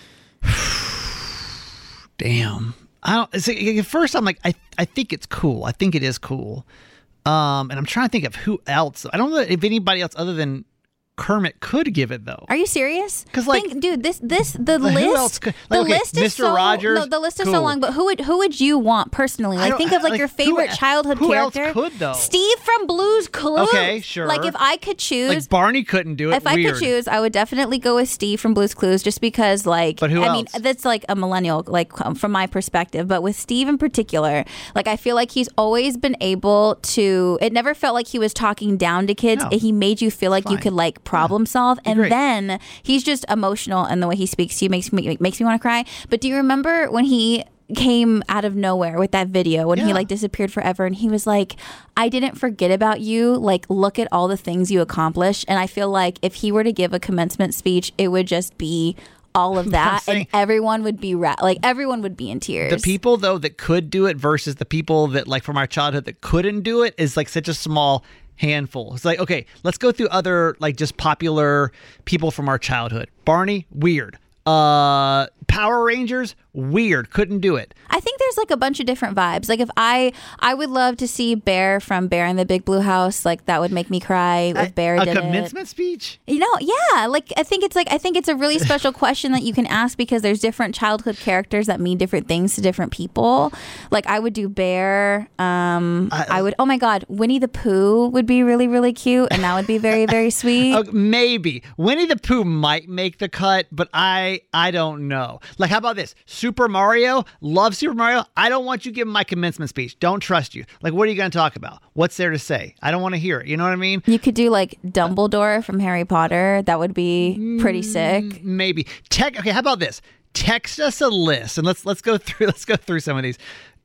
[SPEAKER 2] Damn. I don't. See, at first, I'm like, I, I think it's cool. I think it is cool. Um, and I'm trying to think of who else. I don't know if anybody else other than Kermit could give it though.
[SPEAKER 3] Are you serious?
[SPEAKER 2] 'Cause, like-
[SPEAKER 3] Think, dude, this this the
[SPEAKER 2] Like,
[SPEAKER 3] list.
[SPEAKER 2] who else could- like,
[SPEAKER 3] the
[SPEAKER 2] okay,
[SPEAKER 3] list is
[SPEAKER 2] Mister
[SPEAKER 3] so
[SPEAKER 2] Rogers,
[SPEAKER 3] no, the list is so
[SPEAKER 2] cool.
[SPEAKER 3] long. But who would who would you want personally?
[SPEAKER 2] I
[SPEAKER 3] Like,
[SPEAKER 2] don't-
[SPEAKER 3] think of like,
[SPEAKER 2] like,
[SPEAKER 3] your
[SPEAKER 2] who-
[SPEAKER 3] favorite childhood
[SPEAKER 2] who else
[SPEAKER 3] character.
[SPEAKER 2] could, though?
[SPEAKER 3] Steve from Blue's Clues.
[SPEAKER 2] Okay, sure.
[SPEAKER 3] Like if I could choose,
[SPEAKER 2] Like Barney couldn't do it.
[SPEAKER 3] if I
[SPEAKER 2] Weird.
[SPEAKER 3] could choose, I would definitely go with Steve from Blue's Clues, just because, like,
[SPEAKER 2] But who
[SPEAKER 3] I mean,
[SPEAKER 2] else?
[SPEAKER 3] that's like a millennial, like um, from my perspective. But with Steve in particular, like, I feel like he's always been able to. It never felt like he was talking down to kids.
[SPEAKER 2] No.
[SPEAKER 3] He made you feel like you
[SPEAKER 2] Fine.
[SPEAKER 3] could like problem solve, and
[SPEAKER 2] great.
[SPEAKER 3] then he's just emotional, and the way he speaks to you makes me makes me want to cry. But do you remember when he came out of nowhere with that video when he
[SPEAKER 2] Yeah.
[SPEAKER 3] like disappeared forever, and he was like, I didn't forget about you, like, look at all the things you accomplished. And I feel like if he were to give a commencement speech, it would just be all of that,
[SPEAKER 2] saying-
[SPEAKER 3] and everyone would be ra- like everyone would be in tears.
[SPEAKER 2] The people though that could do it versus the people that like from our childhood that couldn't do it is like such a small handful. It's like, okay, let's go through other like just popular people from our childhood. Barney, weird. Uh, Power Rangers, weird. Couldn't do it.
[SPEAKER 3] I think there's like a bunch of different vibes. Like if I, I would love to see Bear from Bear in the Big Blue House. Like that would make me cry if Bear
[SPEAKER 2] a
[SPEAKER 3] did it.
[SPEAKER 2] commencement speech.
[SPEAKER 3] You know, yeah. Like I think it's like I think it's a really special question that you can ask because there's different childhood characters that mean different things to different people. Like I would do Bear. Um, I, I would. Oh my God, Winnie the Pooh would be really really cute, and that would be very very sweet.
[SPEAKER 2] Uh, maybe Winnie the Pooh might make the cut, but I I don't know. Like, how about this? Super Mario, love Super Mario. I don't want you giving my commencement speech. Don't trust you. Like, what are you going to talk about? What's there to say? I don't want to hear it. You know what I mean?
[SPEAKER 3] You could do like Dumbledore from Harry Potter. That would be pretty sick.
[SPEAKER 2] Maybe. Tech. Okay, how about this? Text us a list and let's let's go through let's go through some of these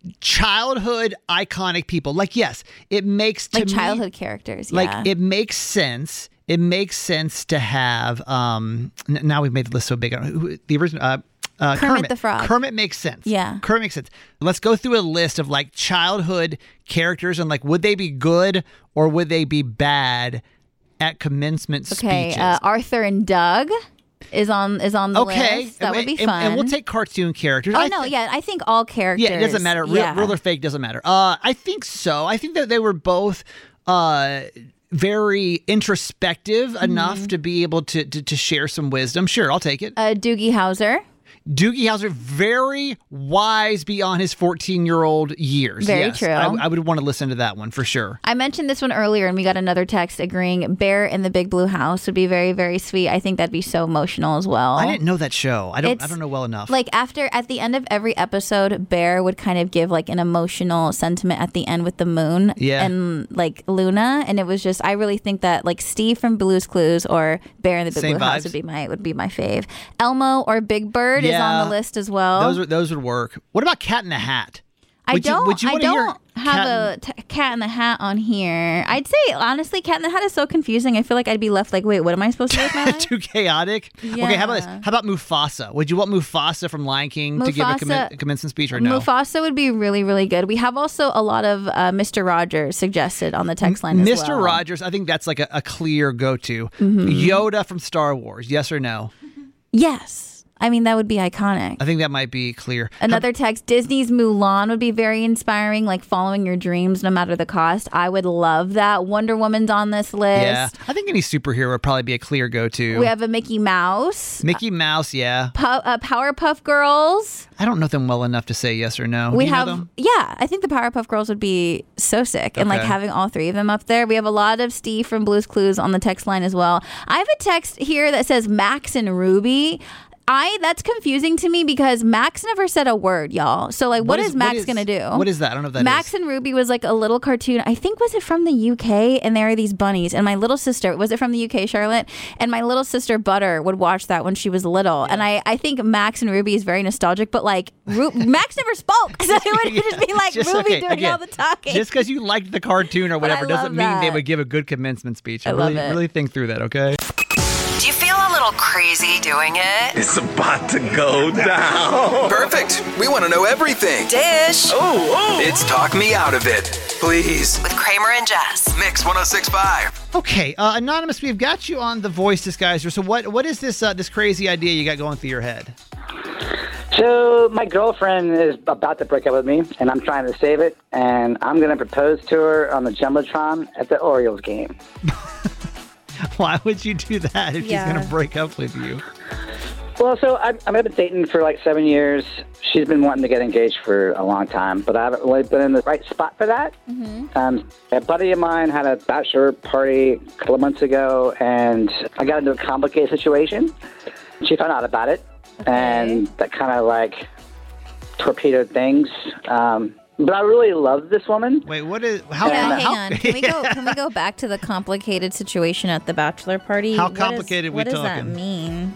[SPEAKER 2] childhood iconic people. Like, yes, it makes to
[SPEAKER 3] Like
[SPEAKER 2] me,
[SPEAKER 3] childhood characters. Yeah.
[SPEAKER 2] like it makes sense. It makes sense to have. Um, n- now we've made the list so big. Who- The original. Uh, uh,
[SPEAKER 3] Kermit
[SPEAKER 2] Kermit
[SPEAKER 3] the Frog.
[SPEAKER 2] Kermit makes sense.
[SPEAKER 3] Yeah.
[SPEAKER 2] Kermit makes sense. Let's go through a list of like childhood characters and like would they be good or would they be bad at commencement
[SPEAKER 3] Okay,
[SPEAKER 2] speeches?
[SPEAKER 3] uh, Arthur and Doug is on is on the
[SPEAKER 2] Okay,
[SPEAKER 3] list. That
[SPEAKER 2] and,
[SPEAKER 3] would be
[SPEAKER 2] and-
[SPEAKER 3] fun.
[SPEAKER 2] And we'll take cartoon characters.
[SPEAKER 3] Oh
[SPEAKER 2] I
[SPEAKER 3] no,
[SPEAKER 2] thi-
[SPEAKER 3] yeah, I think all characters.
[SPEAKER 2] Yeah, it doesn't matter. Real,
[SPEAKER 3] Yeah.
[SPEAKER 2] real or fake doesn't matter. Uh, I think so. I think that they were both uh, very introspective enough to be able to, to to share some wisdom. Sure, I'll take it.
[SPEAKER 3] Uh, Doogie Howser.
[SPEAKER 2] Doogie Howser, very wise beyond his fourteen-year-old years.
[SPEAKER 3] Very
[SPEAKER 2] Yes,
[SPEAKER 3] true.
[SPEAKER 2] I, I would want to listen to that one for sure.
[SPEAKER 3] I mentioned this one earlier, and we got another text agreeing. Bear in the Big Blue House would be very, very sweet. I think that'd be so emotional as well.
[SPEAKER 2] I didn't know that show. I don't. I
[SPEAKER 3] It's
[SPEAKER 2] don't know well enough.
[SPEAKER 3] Like after, at the end of every episode, Bear would kind of give like an emotional sentiment at the end with the moon
[SPEAKER 2] Yeah.
[SPEAKER 3] and like Luna, and it was just. I really think that like Steve from Blue's Clues or Bear in the Big
[SPEAKER 2] Same
[SPEAKER 3] Blue House
[SPEAKER 2] vibes.
[SPEAKER 3] would be my would be my fave. Elmo or Big Bird is
[SPEAKER 2] Yeah.
[SPEAKER 3] on the list as well.
[SPEAKER 2] those would those would work. What about Cat in the Hat?
[SPEAKER 3] I
[SPEAKER 2] Would you-
[SPEAKER 3] don't.
[SPEAKER 2] would you
[SPEAKER 3] I
[SPEAKER 2] wanna hear
[SPEAKER 3] don't have
[SPEAKER 2] Cat
[SPEAKER 3] a t- Cat in the Hat on here. I'd say honestly, Cat in the Hat is so confusing. I feel like I'd be left like, wait, what am I supposed to do with my life?
[SPEAKER 2] Too chaotic. Okay, how about this?
[SPEAKER 3] Yeah.
[SPEAKER 2] How about Mufasa? Would you want Mufasa from Lion King to give a, commen-
[SPEAKER 3] Mufasa-
[SPEAKER 2] a commencement speech or no?
[SPEAKER 3] Mufasa would be really, really good. We have also a lot of uh, Mister Rogers suggested on the text line as
[SPEAKER 2] Mister
[SPEAKER 3] well. Mm-hmm.
[SPEAKER 2] Rogers, I think that's like a, a clear go-to. Yoda from Star Wars, yes or no?
[SPEAKER 3] Yes. I mean, that would be iconic.
[SPEAKER 2] I think that might be clear.
[SPEAKER 3] Another text, Disney's Mulan would be very inspiring, like following your dreams no matter the cost. I would love that. Wonder Woman's on this list.
[SPEAKER 2] Yeah, I think any superhero would probably be a clear go-to.
[SPEAKER 3] We have a Mickey Mouse.
[SPEAKER 2] Mickey Mouse, yeah.
[SPEAKER 3] Pu- uh, Powerpuff Girls.
[SPEAKER 2] I don't know them well enough to say yes or no.
[SPEAKER 3] We
[SPEAKER 2] Do you
[SPEAKER 3] have,
[SPEAKER 2] know them?
[SPEAKER 3] yeah, I think the Powerpuff Girls would be so sick. And like
[SPEAKER 2] Okay.
[SPEAKER 3] having all three of them up there. We have a lot of Steve from Blue's Clues on the text line as well. I have a text here that says Max and Ruby. I that's confusing to me because Max never said a word, y'all. So like, what,
[SPEAKER 2] What
[SPEAKER 3] is,
[SPEAKER 2] is-
[SPEAKER 3] Max
[SPEAKER 2] what is-
[SPEAKER 3] gonna do?
[SPEAKER 2] what is that? I don't know what that
[SPEAKER 3] Max
[SPEAKER 2] is.
[SPEAKER 3] and Ruby was like a little cartoon. I think was it from the U K? And there are these bunnies. And my little sister was it from the U K, Charlotte? And my little sister Butter would watch that when she was little. And I I think Max and Ruby is very nostalgic. But like Ru- Max never spoke, so it would just be like
[SPEAKER 2] Just-
[SPEAKER 3] Ruby
[SPEAKER 2] okay,
[SPEAKER 3] doing
[SPEAKER 2] again,
[SPEAKER 3] all the talking.
[SPEAKER 2] Just because you liked the cartoon or
[SPEAKER 3] But I
[SPEAKER 2] whatever doesn't
[SPEAKER 3] love
[SPEAKER 2] mean they
[SPEAKER 3] that.
[SPEAKER 2] would give a good commencement speech.
[SPEAKER 3] I love
[SPEAKER 2] really,
[SPEAKER 3] it.
[SPEAKER 2] really think through that, okay?
[SPEAKER 1] Do you feel a little crazy doing it?
[SPEAKER 4] It's about to go down.
[SPEAKER 5] Perfect. We want to know everything.
[SPEAKER 1] Dish
[SPEAKER 4] Oh, oh.
[SPEAKER 5] It's Talk Me Out of It. Please.
[SPEAKER 1] with Kramer and Jess.
[SPEAKER 5] Mix one oh six point five.
[SPEAKER 2] Okay, uh, Anonymous, we've got you on the voice disguiser. So what what is this uh, this crazy idea you got going through your head?
[SPEAKER 11] So my girlfriend is about to break up with me, and I'm trying to save it, and I'm going to propose to her on the Jumbotron at the Orioles game.
[SPEAKER 2] Why would you do that if
[SPEAKER 11] Yeah.
[SPEAKER 2] she's going to break up with you?
[SPEAKER 11] Well, so I've, I've been dating for like seven years. She's been wanting to get engaged for a long time, but I haven't really been in the right spot for that.
[SPEAKER 3] Mm-hmm.
[SPEAKER 11] Um, a buddy of mine had a bachelor party a couple of months ago, and I got into a complicated situation. She found out about it, and that kind of like torpedoed things. Um, but I really love this woman.
[SPEAKER 2] Wait, what is? How?
[SPEAKER 3] yeah, hang
[SPEAKER 2] how,
[SPEAKER 3] on. Can we go? Can we go back to the complicated situation at the bachelor party?
[SPEAKER 2] How
[SPEAKER 3] What is-
[SPEAKER 2] complicated we
[SPEAKER 3] What does that
[SPEAKER 2] talking?
[SPEAKER 3] mean?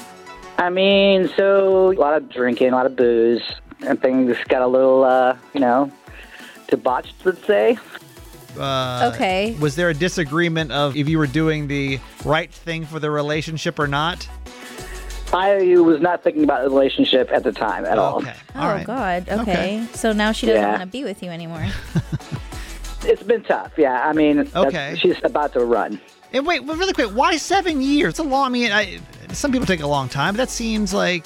[SPEAKER 11] I mean, so a lot of drinking, a lot of booze, and things got a little, uh, you know, debauched, let's say.
[SPEAKER 2] Uh,
[SPEAKER 3] Okay.
[SPEAKER 2] Was there a disagreement of if you were doing the right thing for the relationship or not?
[SPEAKER 11] I was not thinking about the relationship at the time at all.
[SPEAKER 2] Okay.
[SPEAKER 3] Oh God. Okay.
[SPEAKER 11] Okay.
[SPEAKER 3] So now she doesn't
[SPEAKER 11] Yeah.
[SPEAKER 3] want to be with you anymore.
[SPEAKER 11] It's been tough, yeah. I mean, that's-
[SPEAKER 2] Okay.
[SPEAKER 11] she's about to run.
[SPEAKER 2] And wait, well, really quick, why seven years? It's a long. I mean, I, some people take a long time, but that seems like.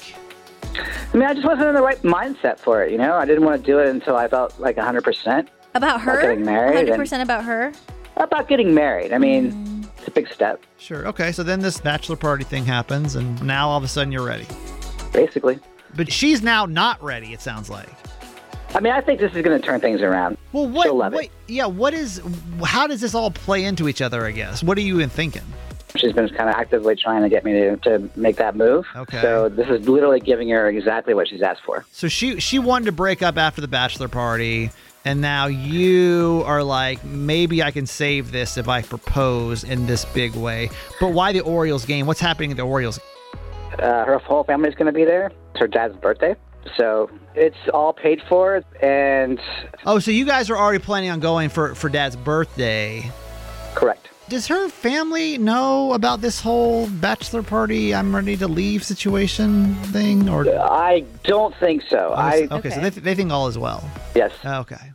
[SPEAKER 11] I mean, I just wasn't in the right mindset for it, you know? I didn't want to do it until I felt like one hundred percent.
[SPEAKER 3] About her?
[SPEAKER 11] getting married
[SPEAKER 3] one hundred
[SPEAKER 11] and-
[SPEAKER 3] percent about her?
[SPEAKER 11] About getting married. I mean,
[SPEAKER 3] Mm.
[SPEAKER 11] it's a big step,
[SPEAKER 2] Sure. Okay. So then this bachelor party thing happens, and now all of a sudden you're ready.
[SPEAKER 11] basically.
[SPEAKER 2] But she's now not ready. It sounds like.
[SPEAKER 11] I mean, I think this is going to turn things around.
[SPEAKER 2] Well, what?
[SPEAKER 11] She'll love
[SPEAKER 2] what
[SPEAKER 11] it.
[SPEAKER 2] yeah. What is? How does this all play into each other? I guess. What are you even thinking?
[SPEAKER 11] She's been kind of actively trying to get me to, to make that move.
[SPEAKER 2] Okay.
[SPEAKER 11] So this is literally giving her exactly what she's asked for.
[SPEAKER 2] So she she wanted to break up after the bachelor party, and now you are like, maybe I can save this if I propose in this big way. But why the Orioles game? What's happening at the Orioles?
[SPEAKER 11] Uh, her whole family's going to be there. It's her dad's birthday. So it's all paid for. And
[SPEAKER 2] Oh, so you guys are already planning on going for, for Dad's birthday.
[SPEAKER 11] correct.
[SPEAKER 2] Does her family know about this whole bachelor party, I'm ready to leave situation thing? Or
[SPEAKER 11] I don't think so. I
[SPEAKER 2] okay, so they, they think all is well.
[SPEAKER 11] Yes.
[SPEAKER 2] Okay.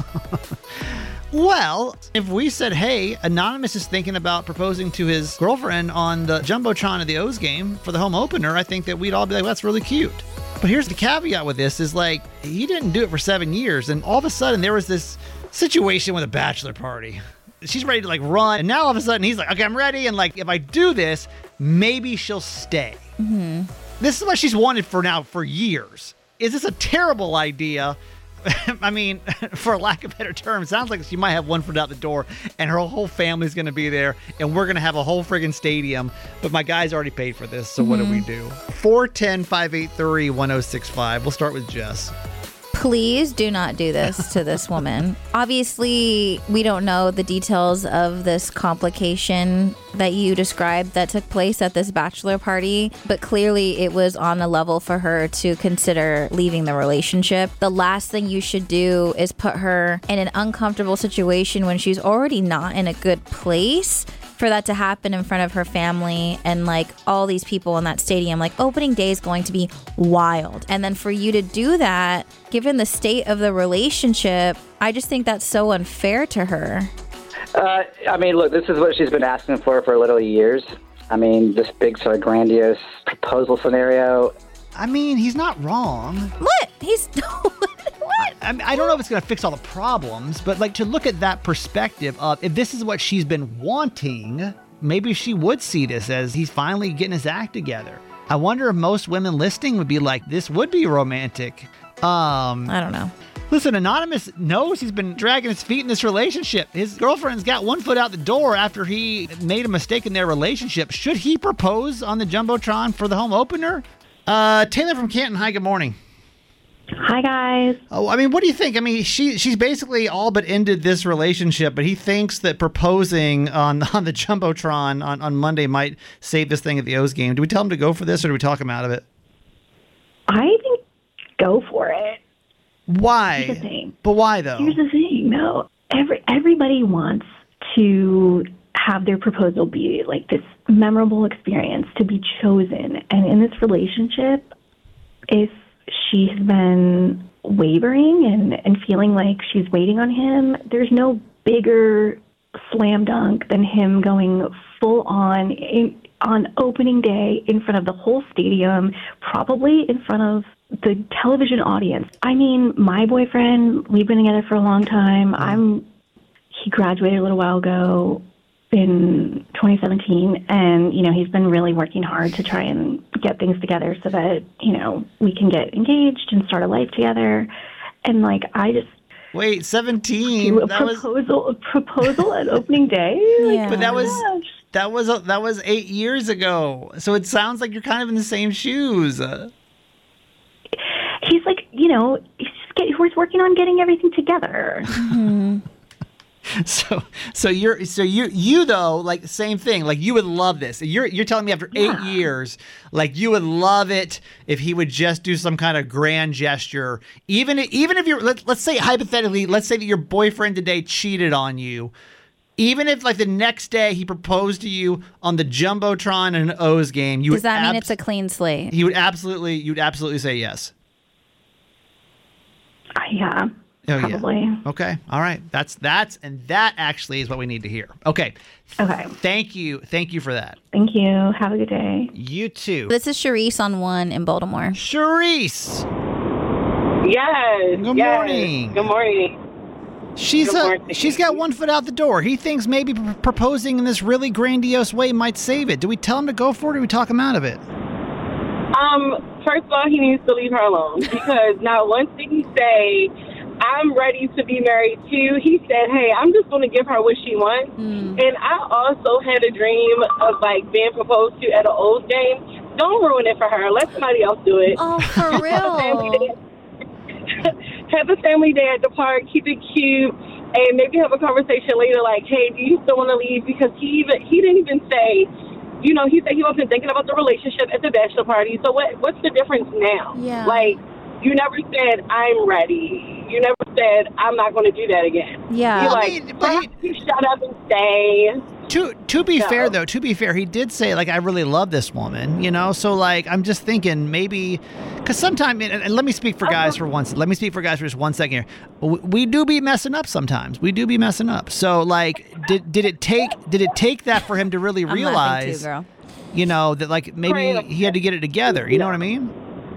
[SPEAKER 2] Well, if we said, hey, Anonymous is thinking about proposing to his girlfriend on the Jumbotron of the O's game for the home opener, I think that we'd all be like, well, that's really cute. But here's the caveat with this is like, he didn't do it for seven years. And all of a sudden there was this situation with a bachelor party. She's ready to like run. And now all of a sudden he's like, okay, I'm ready. And like, if I do this, maybe she'll stay.
[SPEAKER 3] Mm-hmm.
[SPEAKER 2] This is what she's wanted for now for years. Is this a terrible idea? I mean, for lack of better terms, sounds like she might have one foot out the door and her whole family's going to be there and we're going to have a whole friggin' stadium. But my guy's already paid for this, so what do we do? four one zero, five eight three, one zero six five. We'll start with Jess.
[SPEAKER 3] Please do not do this to this woman. Obviously, we don't know the details of this complication that you described that took place at this bachelor party, but clearly it was on a level for her to consider leaving the relationship. The last thing you should do is put her in an uncomfortable situation when she's already not in a good place. For that to happen in front of her family and like all these people in that stadium, like opening day is going to be wild. And then for you to do that, given the state of the relationship, I just think that's so unfair to her.
[SPEAKER 11] Uh, I mean, look, this is what she's been asking for for literally years. I mean, this big sort of grandiose proposal scenario.
[SPEAKER 2] I mean, he's not wrong.
[SPEAKER 3] What? He's
[SPEAKER 2] I, mean, I don't know if it's going to fix all the problems, but like to look at that perspective of if this is what she's been wanting, maybe she would see this as he's finally getting his act together. I wonder if most women listening would be like, this would be romantic. Um,
[SPEAKER 3] I don't know.
[SPEAKER 2] Listen, Anonymous knows he's been dragging his feet in this relationship. His girlfriend's got one foot out the door after he made a mistake in their relationship. Should he propose on the Jumbotron for the home opener? Uh, Taylor from Canton, hi, good morning.
[SPEAKER 12] Hi, guys.
[SPEAKER 2] Oh, I mean, what do you think? I mean, she she's basically all but ended this relationship, but he thinks that proposing on, on the Jumbotron on, on Monday might save this thing at the O's game. Do we tell him to go for this, or do we talk him out of it?
[SPEAKER 12] I think go for it.
[SPEAKER 2] Why?
[SPEAKER 12] Here's the thing.
[SPEAKER 2] But why, though?
[SPEAKER 12] Here's the thing, though. Every, everybody wants to have their proposal be like this memorable experience, to be chosen. And in this relationship, if she's been wavering and, and feeling like she's waiting on him, there's no bigger slam dunk than him going full on in, on opening day in front of the whole stadium, probably in front of the television audience. I mean, my boyfriend, we've been together for a long time. I'm, he graduated a little while ago. in twenty seventeen, and, you know, he's been really working hard to try and get things together so that, you know, we can get engaged and start a life together. And, like, I just...
[SPEAKER 2] Wait, seventeen?
[SPEAKER 12] Do a
[SPEAKER 2] that
[SPEAKER 12] proposal,
[SPEAKER 2] was...
[SPEAKER 12] a proposal at opening day? Like,
[SPEAKER 3] Yeah.
[SPEAKER 2] But that was...
[SPEAKER 12] gosh.
[SPEAKER 2] That was a, that was eight years ago. So it sounds like you're kind of in the same shoes. Uh,
[SPEAKER 12] He's like, you know, he's just get, he's working on getting everything together.
[SPEAKER 3] Mm-hmm.
[SPEAKER 2] So so you're so you you though, like same thing. Like you would love this. You're you're telling me after eight
[SPEAKER 12] Yeah.
[SPEAKER 2] years, like you would love it if he would just do some kind of grand gesture. Even even if you're let, let's say hypothetically, let's say that your boyfriend today cheated on you. Even if like the next day he proposed to you on the Jumbotron in an O's game, you
[SPEAKER 3] Does
[SPEAKER 2] would
[SPEAKER 3] that mean
[SPEAKER 2] abs-
[SPEAKER 3] it's a clean slate?
[SPEAKER 2] he would absolutely you'd absolutely say yes.
[SPEAKER 12] Uh, yeah,
[SPEAKER 2] Oh,
[SPEAKER 12] probably.
[SPEAKER 2] yeah. Okay. All right. That's that's and that actually is what we need to hear. Okay.
[SPEAKER 12] Okay.
[SPEAKER 2] Thank you. Thank you for that.
[SPEAKER 12] Thank you. Have a good day.
[SPEAKER 2] You too.
[SPEAKER 3] This is Charisse on one in Baltimore.
[SPEAKER 2] Charisse.
[SPEAKER 13] Yes.
[SPEAKER 2] Good
[SPEAKER 13] yes.
[SPEAKER 2] morning.
[SPEAKER 13] Good morning.
[SPEAKER 2] She's
[SPEAKER 13] Good
[SPEAKER 2] uh,
[SPEAKER 13] morning.
[SPEAKER 2] she's got one foot out the door. He thinks maybe pr- proposing in this really grandiose way might save it. Do we tell him to go for it or do we talk him out of it?
[SPEAKER 13] Um, first of all, he needs to leave her alone because not once did he say, I'm ready to be married too. He said, hey, I'm just going to give her what she wants.
[SPEAKER 3] Mm.
[SPEAKER 13] And I also had a dream of like being proposed to at an O's game. Don't ruin it for her. Let somebody else do it.
[SPEAKER 3] Oh, for real?
[SPEAKER 13] Have a family day at the park. Keep it cute. And maybe have a conversation later like, hey, do you still want to leave? Because he even he didn't even say, you know, he said he wasn't thinking about the relationship at the bachelor party. So what? what's the difference now?
[SPEAKER 3] Yeah.
[SPEAKER 13] Like, you never said, I'm ready. You never said, I'm not going to do that again.
[SPEAKER 3] Yeah.
[SPEAKER 13] You're
[SPEAKER 2] I
[SPEAKER 13] like,
[SPEAKER 2] mean, but
[SPEAKER 13] you shut up and stay.
[SPEAKER 2] To to be
[SPEAKER 13] No.
[SPEAKER 2] fair though, to be fair, he did say like I really love this woman, you know. So like I'm just thinking maybe because sometimes and, and let me speak for guys for once. Let me speak for guys for just one second here. We, we do be messing up sometimes. We do be messing up. So like did did it take did it take that for him to really
[SPEAKER 3] I'm
[SPEAKER 2] realize,
[SPEAKER 3] laughing too, girl.
[SPEAKER 2] you know, that like maybe he had to get it together. You know what I mean?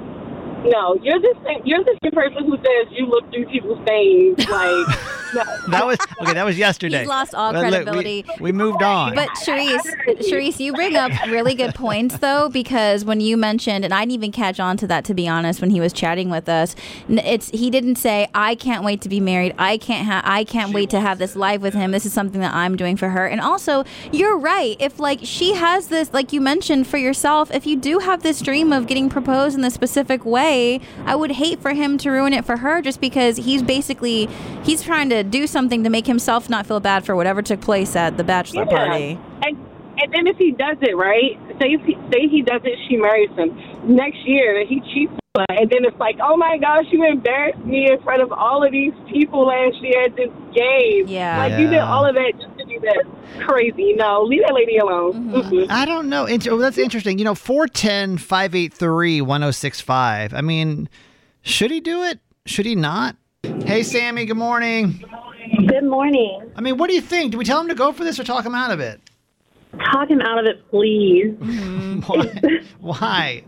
[SPEAKER 13] No, you're the same. You're the same person who says you look through people's things. Like, no.
[SPEAKER 2] That was okay. That was yesterday.
[SPEAKER 3] He's lost all
[SPEAKER 2] But look, we-
[SPEAKER 3] credibility.
[SPEAKER 2] we, moved on.
[SPEAKER 3] But Charisse, Charisse, you bring up really good points though, because when you mentioned, and I didn't even catch on to that to be honest, when he was chatting with us, n- it's he didn't say I can't wait to be married. I can't have. I can't wait to have this life with him. This is something that I'm doing for her. And also, you're right. If like she has this, like you mentioned for yourself, if you do have this dream of getting proposed in this specific way, I would hate for him to ruin it for her just because he's basically he's trying to do something to make himself not feel bad for whatever took place at the bachelor
[SPEAKER 13] Yeah.
[SPEAKER 3] party.
[SPEAKER 13] And and then if he does it, right? Say if he, say he does it, she marries him. Next year he cheats on her, and then it's like, oh my gosh, you embarrassed me in front of all of these people last year at this game.
[SPEAKER 3] Yeah.
[SPEAKER 13] Like you did
[SPEAKER 2] Yeah.
[SPEAKER 13] all of that just to do that. Crazy. No, leave that lady alone. Mm-mm.
[SPEAKER 2] I don't know. Int- oh, that's interesting. You know, four one zero, five eight three, one zero six five. I mean, should he do it? Should he not? Hey, Sammy, good morning.
[SPEAKER 14] Good morning.
[SPEAKER 2] I mean, what do you think? Do we tell him to go for this or talk him out of it?
[SPEAKER 14] Talk him out of it, please.
[SPEAKER 2] Why? Why?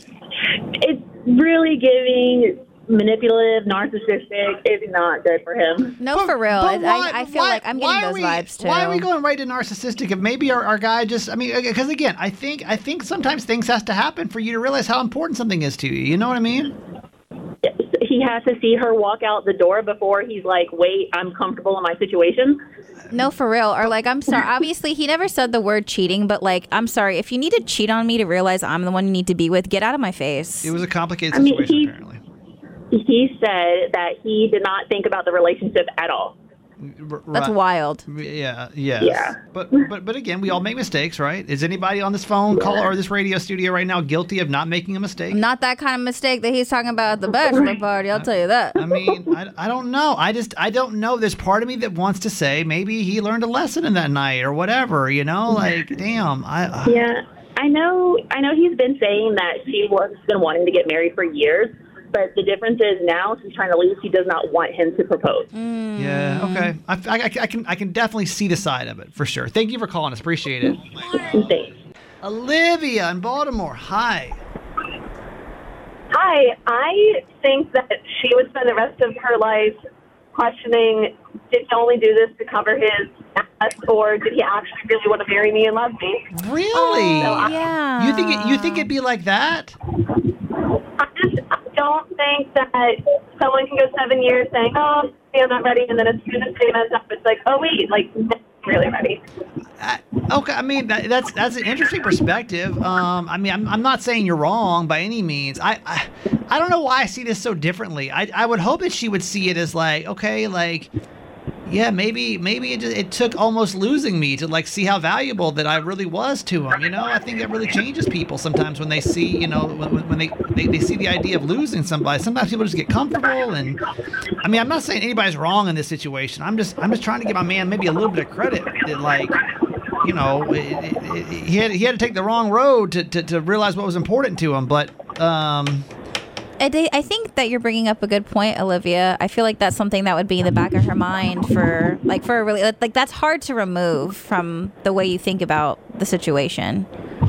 [SPEAKER 14] It's really giving manipulative, narcissistic. It's not good for him.
[SPEAKER 3] No, for real.
[SPEAKER 2] But
[SPEAKER 3] I,
[SPEAKER 2] why-
[SPEAKER 3] I feel
[SPEAKER 2] why-
[SPEAKER 3] like I'm
[SPEAKER 2] why
[SPEAKER 3] getting
[SPEAKER 2] are
[SPEAKER 3] those
[SPEAKER 2] we-
[SPEAKER 3] vibes too.
[SPEAKER 2] Why are we going right to narcissistic? If maybe our, our guy just, I mean, because again, I think I think sometimes things has to happen for you to realize how important something is to you. You know what I mean?
[SPEAKER 14] He has to see her walk out the door before he's like, wait, I'm comfortable in my situation.
[SPEAKER 3] No, for real. Or like, I'm sorry. Obviously, he never said the word cheating, but like, I'm sorry. If you need to cheat on me to realize I'm the one you need to be with, get out of my face.
[SPEAKER 2] It was a complicated
[SPEAKER 14] I mean,
[SPEAKER 2] situation,
[SPEAKER 14] he-
[SPEAKER 2] apparently.
[SPEAKER 14] He said that he did not think about the relationship at all.
[SPEAKER 2] R-
[SPEAKER 3] That's
[SPEAKER 2] right.
[SPEAKER 3] wild.
[SPEAKER 2] Yeah, yes.
[SPEAKER 14] Yeah.
[SPEAKER 2] But but but again, we all make mistakes, right? Is anybody on this phone call or this radio studio right now guilty of not making a mistake?
[SPEAKER 3] Not that kind of mistake that he's talking about at the bachelor party. I'll tell you that.
[SPEAKER 2] I mean, I, I don't know. I just I don't know. There's part of me that wants to say maybe he learned a lesson in that night or whatever. You know, like damn. I uh,
[SPEAKER 14] Yeah, I know. I know he's been saying that she was been wanting to get married for years, but the difference is now she's trying to leave. She does not want him to propose.
[SPEAKER 2] yeah. Okay. I, I, I can I can definitely see the side of it for sure. Thank you for calling us. Appreciate it.
[SPEAKER 14] Thanks.
[SPEAKER 2] Olivia in Baltimore. Hi.
[SPEAKER 15] Hi, I think that she would spend the rest of her life questioning, did he only do this to cover his us, or did he actually really want to marry me and love me?
[SPEAKER 2] Really?
[SPEAKER 15] So I,
[SPEAKER 3] Yeah.
[SPEAKER 2] You think it, you think it'd be like that?
[SPEAKER 15] I just I don't think that someone can go seven years saying, "Oh, I'm not ready," and then as soon as they mess up, it's like, "Oh wait, like I'm really ready."
[SPEAKER 2] I, okay, I mean that, that's that's an interesting perspective. Um, I mean, I'm I'm not saying you're wrong by any means. I I, I don't know why I see this so differently. I I would hope that she would see it as like, okay, like, yeah, maybe maybe it just, it took almost losing me to like see how valuable that I really was to him. You know, I think that really changes people sometimes when they see, you know, when, when they, they they see the idea of losing somebody. Sometimes people just get comfortable, and I mean, I'm not saying anybody's wrong in this situation. I'm just I'm just trying to give my man maybe a little bit of credit that, like, you know, it, it, it, he had he had to take the wrong road to, to, to realize what was important to him. But um,
[SPEAKER 3] I, d- I think that you're bringing up a good point, Olivia. I feel like that's something that would be in the back of her mind for, like, for a really, like, that's hard to remove from the way you think about the situation.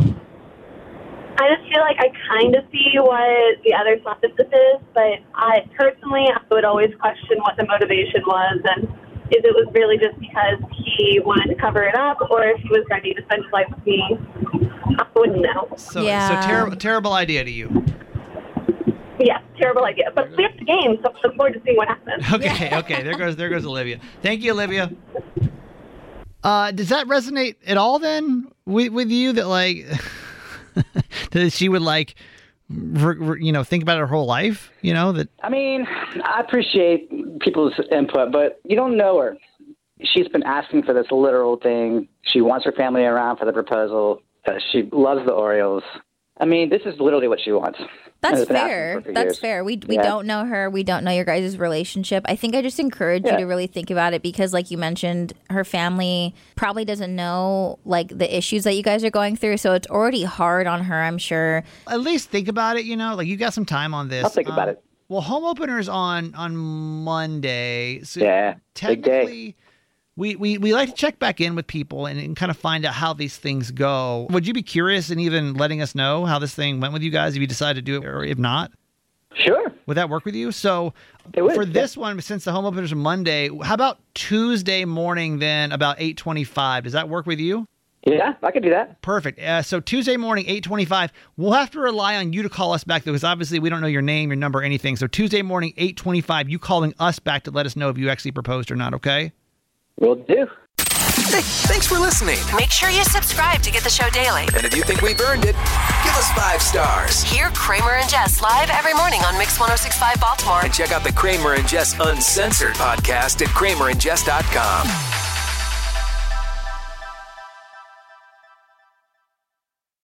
[SPEAKER 15] I just feel like I kind of see what the other side of this is, but I personally, I would always question what the motivation was, and if it was really just because he wanted to cover it up, or if he was ready to spend his life with me. I wouldn't know.
[SPEAKER 2] so
[SPEAKER 3] Yeah.
[SPEAKER 2] so terrible terrible idea to you.
[SPEAKER 15] Yeah, terrible idea. But we have the game, so I look forward to seeing what happens.
[SPEAKER 2] Okay, okay. There goes there goes Olivia. Thank you, Olivia. Uh, does that resonate at all then with with you that like that she would like re, re, you know think about her whole life? You know that.
[SPEAKER 11] I mean, I appreciate people's input, but you don't know her. She's been asking for this literal thing. She wants her family around for the proposal. Uh, she loves the Orioles. I mean, this is literally what she wants.
[SPEAKER 3] That's
[SPEAKER 11] Has been
[SPEAKER 3] fair.
[SPEAKER 11] asking for it for
[SPEAKER 3] That's
[SPEAKER 11] years.
[SPEAKER 3] fair. We we
[SPEAKER 11] Yeah.
[SPEAKER 3] don't know her. We don't know your guys' relationship. I think I just encourage
[SPEAKER 11] Yeah.
[SPEAKER 3] you to really think about it because, like you mentioned, her family probably doesn't know like the issues that you guys are going through. So it's already hard on her, I'm sure.
[SPEAKER 2] At least think about it. You know, like you got some time on this.
[SPEAKER 11] I'll think about
[SPEAKER 2] Um,
[SPEAKER 11] it.
[SPEAKER 2] Well, home openers on on Monday. So
[SPEAKER 11] Yeah, big day.
[SPEAKER 2] technically, we, we we like to check back in with people and, and kind of find out how these things go. Would you be curious in even letting us know how this thing went with you guys if you decide to do it, or if not?
[SPEAKER 11] Sure.
[SPEAKER 2] Would that work with you? So
[SPEAKER 11] It would,
[SPEAKER 2] for
[SPEAKER 11] yeah.
[SPEAKER 2] this one, since the home openers are Monday, how about Tuesday morning then about eight twenty-five? Does that work with you?
[SPEAKER 11] Yeah, I could do that.
[SPEAKER 2] Perfect. Uh, so Tuesday morning, eight twenty-five. We'll have to rely on you to call us back, though, because obviously we don't know your name, your number, anything. So Tuesday morning, eight twenty-five, you calling us back to let us know if you actually proposed or not, okay?
[SPEAKER 11] Will do.
[SPEAKER 5] Hey, thanks for listening.
[SPEAKER 1] Make sure you subscribe to get the show daily.
[SPEAKER 5] And if you think we've earned it, give us five stars.
[SPEAKER 1] Hear Kramer and Jess live every morning on Mix one oh six point five Baltimore.
[SPEAKER 5] And check out the Kramer and Jess Uncensored podcast at kramer and jess dot com.